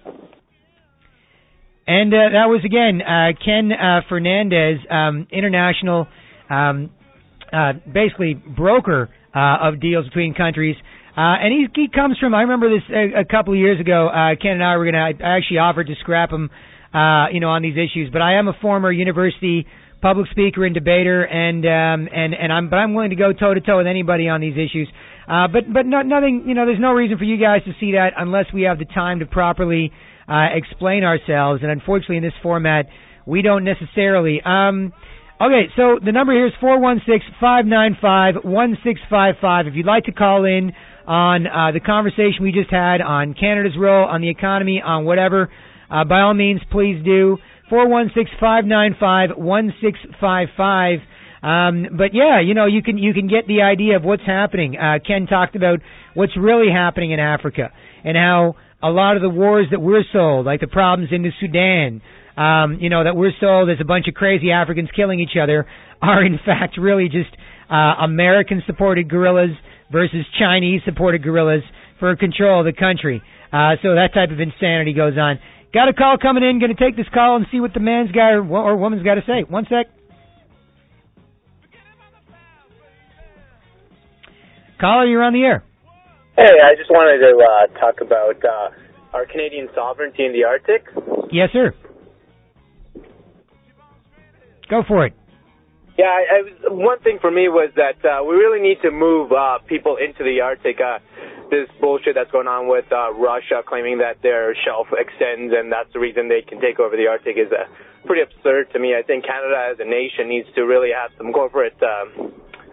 H: And, uh, that was again, uh, Ken, uh, Fernandez, um, international, um, Uh, basically broker uh, of deals between countries, uh, and he, he comes from. I remember this a, a couple of years ago. Uh, Ken and I were going to. I actually offered to scrap him, uh, you know, on these issues. But I am a former university public speaker and debater, and um, and and I'm. But I'm willing to go toe to toe with anybody on these issues. Uh, but but no, nothing. You know, there's no reason for you guys to see that unless we have the time to properly uh, explain ourselves. And unfortunately, in this format, we don't necessarily. Um, Okay, so the number here is four one six, five nine five, one six five five. If you'd like to call in on uh, the conversation we just had on Canada's role, on the economy, on whatever, uh, by all means, please do. four one six, five nine five, one six five five. Um, but yeah, you know, you can you can get the idea of what's happening. Uh, Ken talked about what's really happening in Africa and how a lot of the wars that we're sold, like the problems in the Sudan, um, you know, that we're sold as a bunch of crazy Africans killing each other, are in fact really just uh, American-supported guerrillas versus Chinese-supported guerrillas for control of the country. Uh, so that type of insanity goes on. Got a call coming in. Going to take this call and see what the man's guy or, or woman's got to say. One sec. Caller, you're on the air.
J: Hey, I just wanted to uh, talk about uh, our Canadian sovereignty in the Arctic.
H: Yes, sir. Go for it.
J: Yeah, I, I was, one thing for me was that uh, we really need to move uh, people into the Arctic. Uh, this bullshit that's going on with uh, Russia claiming that their shelf extends and that's the reason they can take over the Arctic is uh, pretty absurd to me. I think Canada as a nation needs to really have some corporate, um,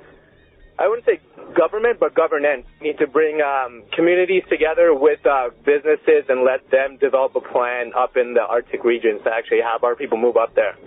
J: I wouldn't say government, but governance. We need to bring um, communities together with uh, businesses and let them develop a plan up in the Arctic regions to actually have our people move up there.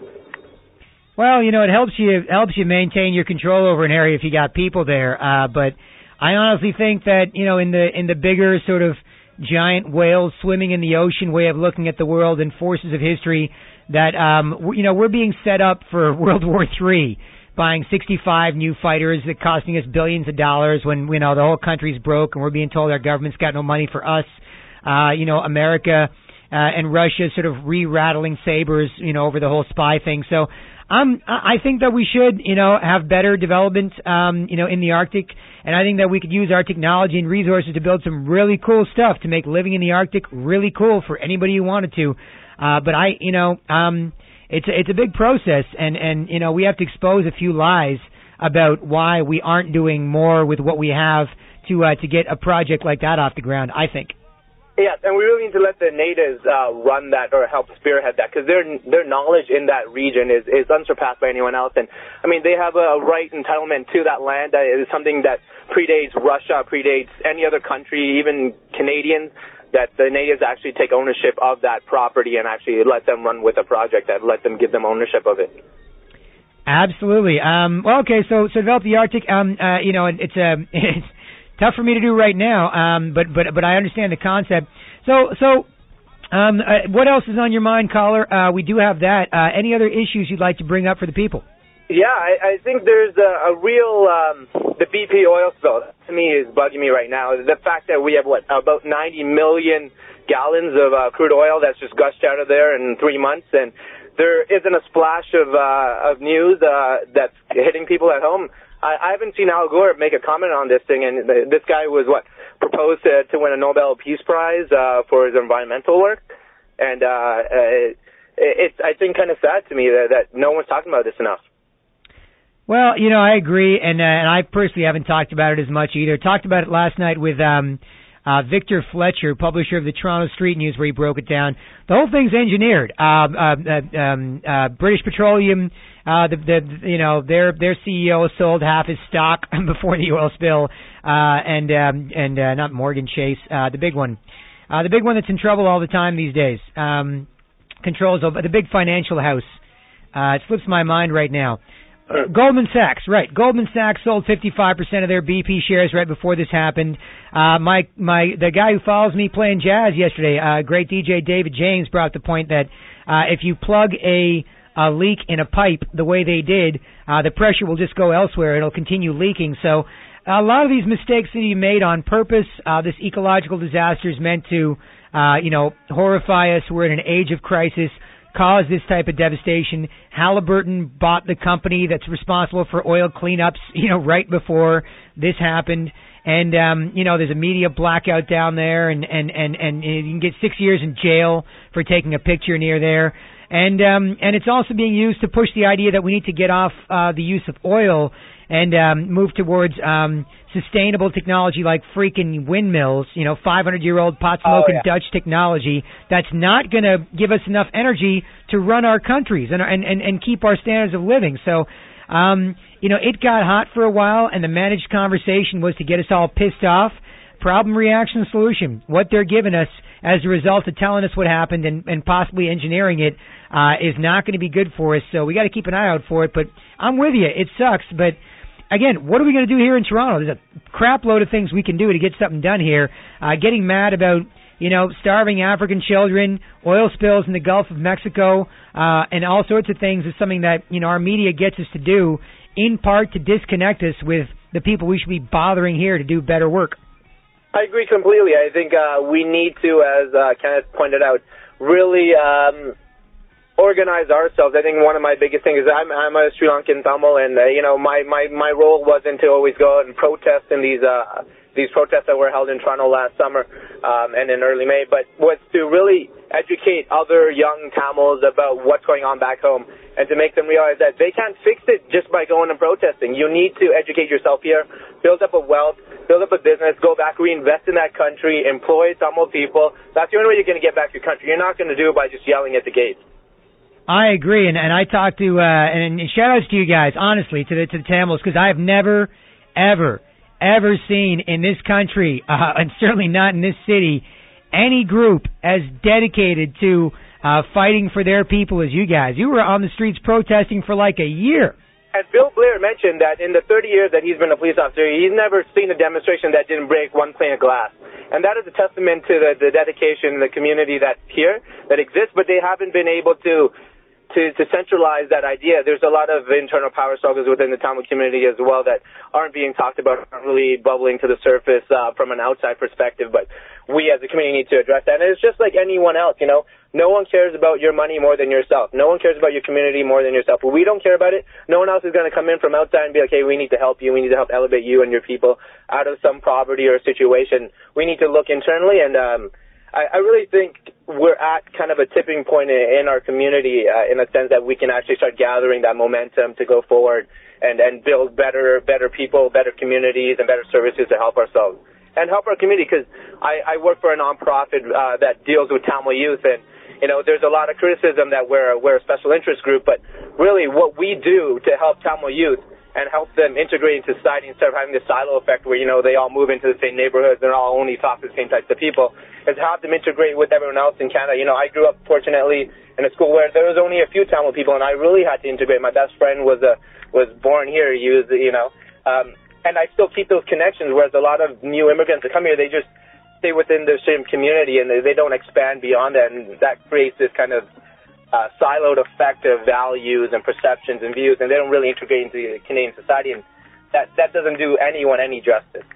H: Well, you know, it helps you it helps you maintain your control over an area if you got people there. Uh, but I honestly think that, you know, in the in the bigger sort of giant whales swimming in the ocean way of looking at the world and forces of history, that um, you know, we're being set up for World War Three, buying sixty-five new fighters that costing us billions of dollars when, you know, the whole country's broke and we're being told our government's got no money for us. Uh, you know, America uh, and Russia sort of re-rattling sabers, you know, over the whole spy thing. So. Um, I think that we should, you know, have better development, um, you know, in the Arctic, and I think that we could use our technology and resources to build some really cool stuff to make living in the Arctic really cool for anybody who wanted to. Uh, but I, you know, um, it's a, it's a big process, and and you know, we have to expose a few lies about why we aren't doing more with what we have to uh, to get a project like that off the ground, I think.
J: Yes, and we really need to let the natives uh, run that or help spearhead that because their their knowledge in that region is, is unsurpassed by anyone else. And, I mean, they have a right entitlement to that land. Uh, it is something that predates Russia, predates any other country, even Canadians, that the natives actually take ownership of that property and actually let them run with a project that let them give them ownership of it.
H: Absolutely. Um, well, okay, so so develop the Arctic. Um, uh, you know, it's a it's tough for me to do right now. Um, but but but I understand the concept. So so, um, uh, what else is on your mind, caller? Uh, we do have that. Uh, any other issues you'd like to bring up for the people?
J: Yeah, I, I think there's a, a real um, the B P oil spill. That to me is bugging me right now. The fact that we have what about ninety million gallons of uh, crude oil that's just gushed out of there in three months, and there isn't a splash of uh, of news uh, that's hitting people at home. I, I haven't seen Al Gore make a comment on this thing, and the, this guy was what proposed to, to win a Nobel Peace Prize uh, for his environmental work, and uh, it, it's I think kind of sad to me that, that no one's talking about this enough.
H: Well, you know, I agree, and uh, and I personally haven't talked about it as much either. Talked about it last night with um, uh, Victor Fletcher, publisher of the Toronto Street News, where he broke it down. The whole thing's engineered. Uh, uh, uh, um, uh, British Petroleum, uh, the, the you know their their C E O sold half his stock before the oil spill, uh, and um, and uh, not Morgan Chase, uh, the big one, uh, the big one that's in trouble all the time these days. Um, controls the big financial house. Uh, it slips my mind right now. Uh, Goldman Sachs, right. Goldman Sachs sold fifty-five percent of their B P shares right before this happened. Uh, my, my, the guy who follows me playing jazz yesterday, uh, great D J David James brought up the point that, uh, if you plug a, a leak in a pipe the way they did, uh, the pressure will just go elsewhere. It'll continue leaking. So, a lot of these mistakes that he made on purpose, uh, this ecological disaster is meant to, uh, you know, horrify us. We're in an age of crisis. Cause this type of devastation. Halliburton bought the company that's responsible for oil cleanups, you know, right before this happened. And, um, you know, there's a media blackout down there, and, and, and, and you can get six years in jail for taking a picture near there. And, um, and it's also being used to push the idea that we need to get off, uh, the use of oil and, um, move towards, um, sustainable technology like freaking windmills, you know, five hundred year old pot smoking oh, yeah. Dutch technology that's not going to give us enough energy to run our countries and, and, and, and keep our standards of living. So, um, you know, it got hot for a while, and the managed conversation was to get us all pissed off. problem, reaction, solution. What they're giving us as a result of telling us what happened and, and possibly engineering it uh, is not going to be good for us. So we got to keep an eye out for it. But I'm with you. It sucks. But again, what are we going to do here in Toronto? There's a crap load of things we can do to get something done here. Uh, getting mad about, you know, starving African children, oil spills in the Gulf of Mexico, uh, and all sorts of things is something that, you know, our media gets us to do in part to disconnect us with the people we should be bothering here to do better work.
J: I agree completely. I think uh, we need to, as uh, Kenneth pointed out, really um, organize ourselves. I think one of my biggest things is I'm, I'm a Sri Lankan Tamil, and uh, you know my, my, my role wasn't to always go out and protest in these uh, these protests that were held in Toronto last summer um, and in early May, but was to really educate other young Tamils about what's going on back home and to make them realize that they can't fix it just by going and protesting. You need to educate yourself here, build up a wealth, build up a business, go back, reinvest in that country, employ Tamil people. That's the only way you're going to get back your country. You're not going to do it by just yelling at the gates.
H: I agree, and, and I talked to, uh, and, and shout outs to you guys, honestly, to the, to the Tamils, because I've never, ever, ever seen in this country, uh, and certainly not in this city, any group as dedicated to uh, fighting for their people as you guys. You were on the streets protesting for like a year.
J: And Bill Blair mentioned that in the thirty years that he's been a police officer, he's never seen a demonstration that didn't break one pane of glass. And that is a testament to the, the dedication, the community that's here, that exists, but they haven't been able to To, to centralize that idea. There's a lot of internal power struggles within the Tamil community as well that aren't being talked about, aren't really bubbling to the surface uh, from an outside perspective, but we as a community need to address that. And it's just like anyone else, you know, no one cares about your money more than yourself. No one cares about your community more than yourself. When we don't care about it, no one else is going to come in from outside and be like, hey, we need to help you, we need to help elevate you and your people out of some poverty or situation. We need to look internally, and um I really think we're at kind of a tipping point in our community uh, in a sense that we can actually start gathering that momentum to go forward and, and build better better people, better communities, and better services to help ourselves and help our community. Because I, I work for a nonprofit uh, that deals with Tamil youth, and you know there's a lot of criticism that we're, we're a special interest group, but really what we do to help Tamil youth and help them integrate into society instead of having this silo effect where, you know, they all move into the same neighborhoods and all only talk to the same types of people, is have them integrate with everyone else in Canada. You know, I grew up, fortunately, in a school where there was only a few Tamil people, and I really had to integrate. My best friend was a, was born here. He was, you know, um, and I still keep those connections, whereas a lot of new immigrants that come here, they just stay within the same community, and they, they don't expand beyond that, and that creates this kind of Uh, siloed effect of values and perceptions and views, and they don't really integrate into the Canadian society, and that that doesn't do anyone any justice.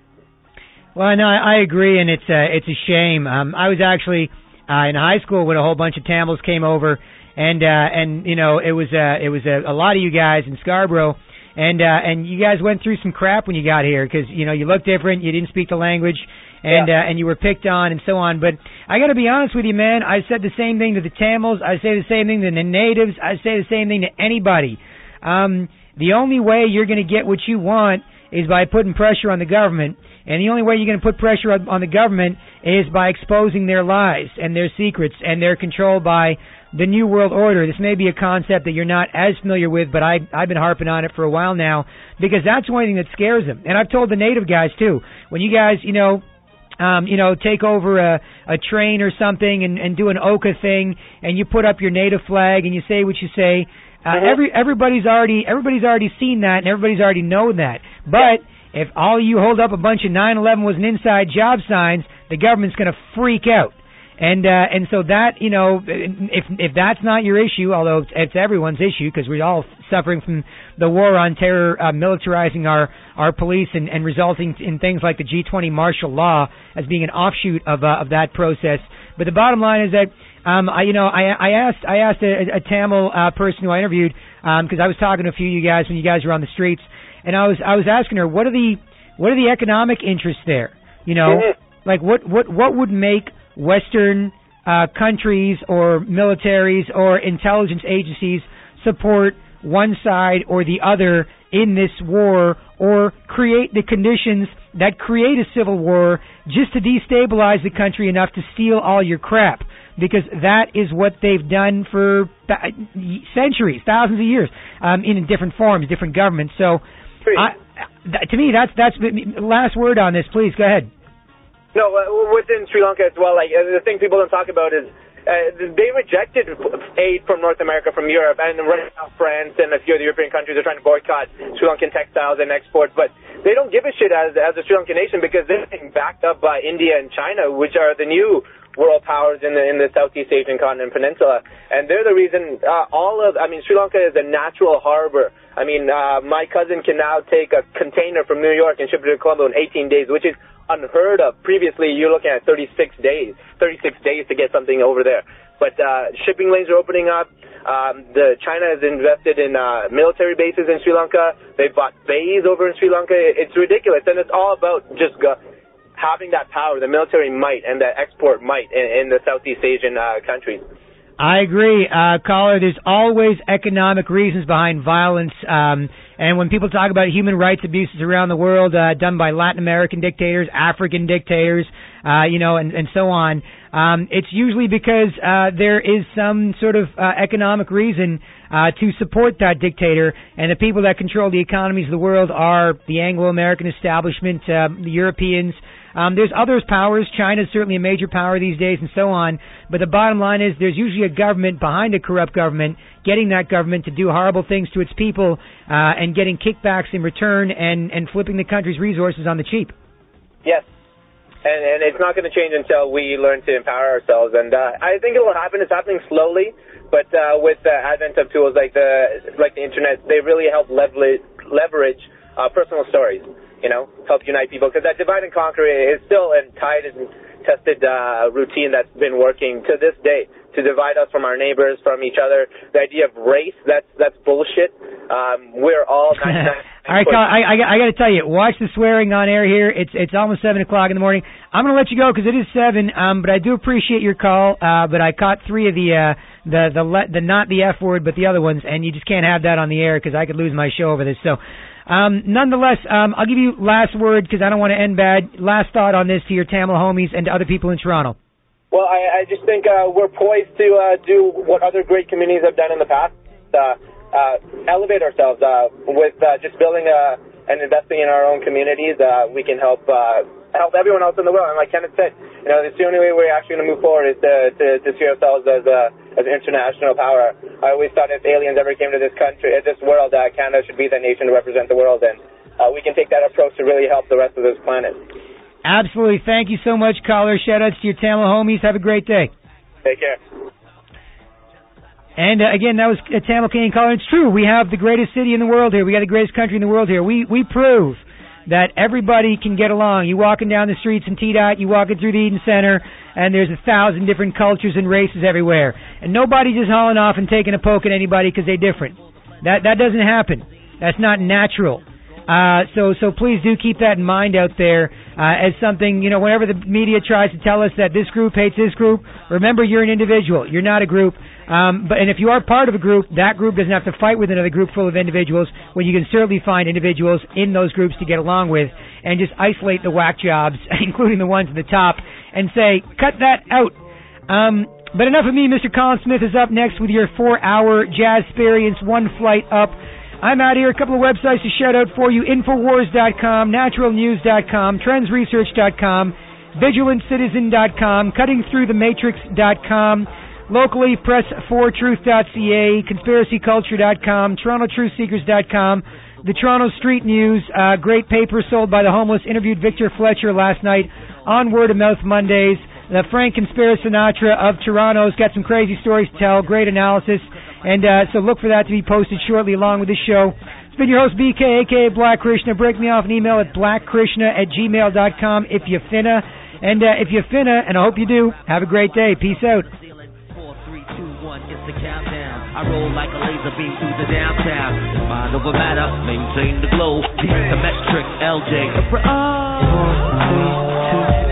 H: Well, no, I agree, and it's a, it's a shame. Um, I was actually uh, in high school when a whole bunch of Tamils came over, and uh, and you know it was uh, it was a, a lot of you guys in Scarborough, and uh, and you guys went through some crap when you got here because you know you looked different, you didn't speak the language. And yeah. uh, and you were picked on and so on. But I got to be honest with you, man. I said the same thing to the Tamils. I say the same thing to the natives. I say the same thing to anybody. Um, the only way you're going to get what you want is by putting pressure on the government. And the only way you're going to put pressure on, on the government is by exposing their lies and their secrets, and they're controlled by the New World Order. This may be a concept that you're not as familiar with, but I, I've been harping on it for a while now because that's one thing that scares them. And I've told the native guys, too. When you guys, you know... Um, you know, take over a, a train or something and, and do an Oka thing, and you put up your native flag and you say what you say. Uh, mm-hmm. Every everybody's already everybody's already seen that, and everybody's already known that. But if all you hold up a bunch of nine eleven was an inside job signs, the government's going to freak out. And uh, and so that, you know, if if that's not your issue, although it's, it's everyone's issue because we're all suffering from the war on terror, uh, militarizing our, our police and, and resulting in things like the G twenty martial law as being an offshoot of uh, of that process. But the bottom line is that um, I you know I I asked I asked a, a Tamil uh, person who I interviewed because um, I was talking to a few of you guys when you guys were on the streets, and I was I was asking her what are the what are the economic interests there? You know, like what what what would make Western uh, countries or militaries or intelligence agencies support one side or the other in this war, or create the conditions that create a civil war just to destabilize the country enough to steal all your crap, because that is what they've done for centuries, thousands of years, um, in different forms, different governments. So, I, th- to me, that's that's last word on this. Please go ahead.
J: No, uh, within Sri Lanka as well, like, uh, the thing people don't talk about is uh, they rejected aid from North America, from Europe, and right now France and a few of the European countries are trying to boycott Sri Lankan textiles and exports, but they don't give a shit as, as a Sri Lankan nation because they're being backed up by India and China, which are the new world powers in the in the Southeast Asian continent peninsula, and they're the reason uh, all of, I mean, Sri Lanka is a natural harbor. I mean, uh, my cousin can now take a container from New York and ship it to Colombo in eighteen days, which is unheard of. Previously, you're looking at thirty-six days, thirty-six days to get something over there. But uh, shipping lanes are opening up. Um, the China has invested in uh, military bases in Sri Lanka. They've bought bays over in Sri Lanka. It's ridiculous, and it's all about just go- having that power, the military might, and the export might in, in the Southeast Asian uh, countries.
H: I agree, uh, caller. There's always economic reasons behind violence, um, and when people talk about human rights abuses around the world uh, done by Latin American dictators, African dictators, uh, you know, and, and so on, um, it's usually because uh, there is some sort of uh, economic reason uh, to support that dictator, and the people that control the economies of the world are the Anglo-American establishment, uh, the Europeans. Um, there's other powers. China's certainly a major power these days and so on. But the bottom line is there's usually a government behind a corrupt government getting that government to do horrible things to its people uh, and getting kickbacks in return and, and flipping the country's resources on the cheap.
J: Yes. And, and it's not going to change until we learn to empower ourselves. And uh, I think it will happen. It's happening slowly. But uh, with the advent of tools like the like the Internet, they really help leverage, leverage uh, personal stories. You know, help unite people, because that divide and conquer is still a tried and tested uh, routine that's been working to this day to divide us from our neighbors, from each other. The idea of race, that's that's bullshit. Um, we're all ninety-nine
H: All right, Colin, I, I, I got to tell you, watch the swearing on air here. It's it's almost seven o'clock in the morning. I'm going to let you go because it is seven. Um, but I do appreciate your call. Uh, but I caught three of the uh, the the le- the not the F word, but the other ones, and you just can't have that on the air because I could lose my show over this. So. Um, nonetheless, um, I'll give you last word because I don't want to end bad. Last thought on this to your Tamil homies and to other people in Toronto.
J: Well, I, I just think uh, we're poised to uh, do what other great communities have done in the past, uh, uh, elevate ourselves uh, with uh, just building uh, and investing in our own communities. Uh, we can help uh, help everyone else in the world. And like Kenneth said, you know, it's the only way we're actually going to move forward is to, to, to see ourselves as a as an international power. I always thought if aliens ever came to this country, uh, this world, uh, Canada should be the nation to represent the world, and uh, we can take that approach to really help the rest of this planet.
H: Absolutely. Thank you so much, caller. Shout-outs to your Tamil homies. Have a great day.
J: Take care.
H: And uh, again, that was a Tamil Canadian caller. It's true. We have the greatest city in the world here. We got the greatest country in the world here. We we prove that everybody can get along. You walking down the streets in T DOT, you walking through the Eden Center, and there's a thousand different cultures and races everywhere. And nobody just hauling off and taking a poke at anybody because they're different. That that doesn't happen. That's not natural. Uh, so so please do keep that in mind out there uh, as something, you know, whenever the media tries to tell us that this group hates this group, remember you're an individual. You're not a group. Um, but and if you are part of a group, that group doesn't have to fight with another group full of individuals when you can certainly find individuals in those groups to get along with and just isolate the whack jobs, including the ones at the top, and say, cut that out. Um, but enough of me. Mister Colin Smith is up next with your four-hour jazz experience, one flight up. I'm out here. A couple of websites to shout out for you. Infowars dot com, natural news dot com, trends research dot com, vigilant citizen dot com, cutting through the matrix dot com, locally press for truth dot c a, conspiracy culture dot com, toronto truth seekers dot com, the Toronto Street News, uh, great paper sold by the homeless, interviewed Victor Fletcher last night on Word of Mouth Mondays. The Frank Conspiracy Sinatra of Toronto's got some crazy stories to tell, great analysis, and uh, so look for that to be posted shortly along with this show. It's been your host, B K, a k a. Black Krishna. Break me off an email at black krishna at gmail dot com if you finna. And uh, if you finna, and I hope you do, have a great day. Peace out.
K: Four, three, two, one, it's the countdown. I roll like a laser beam through the downtown. Mind over matter, maintain the glow. The metric L J. Four, three, two,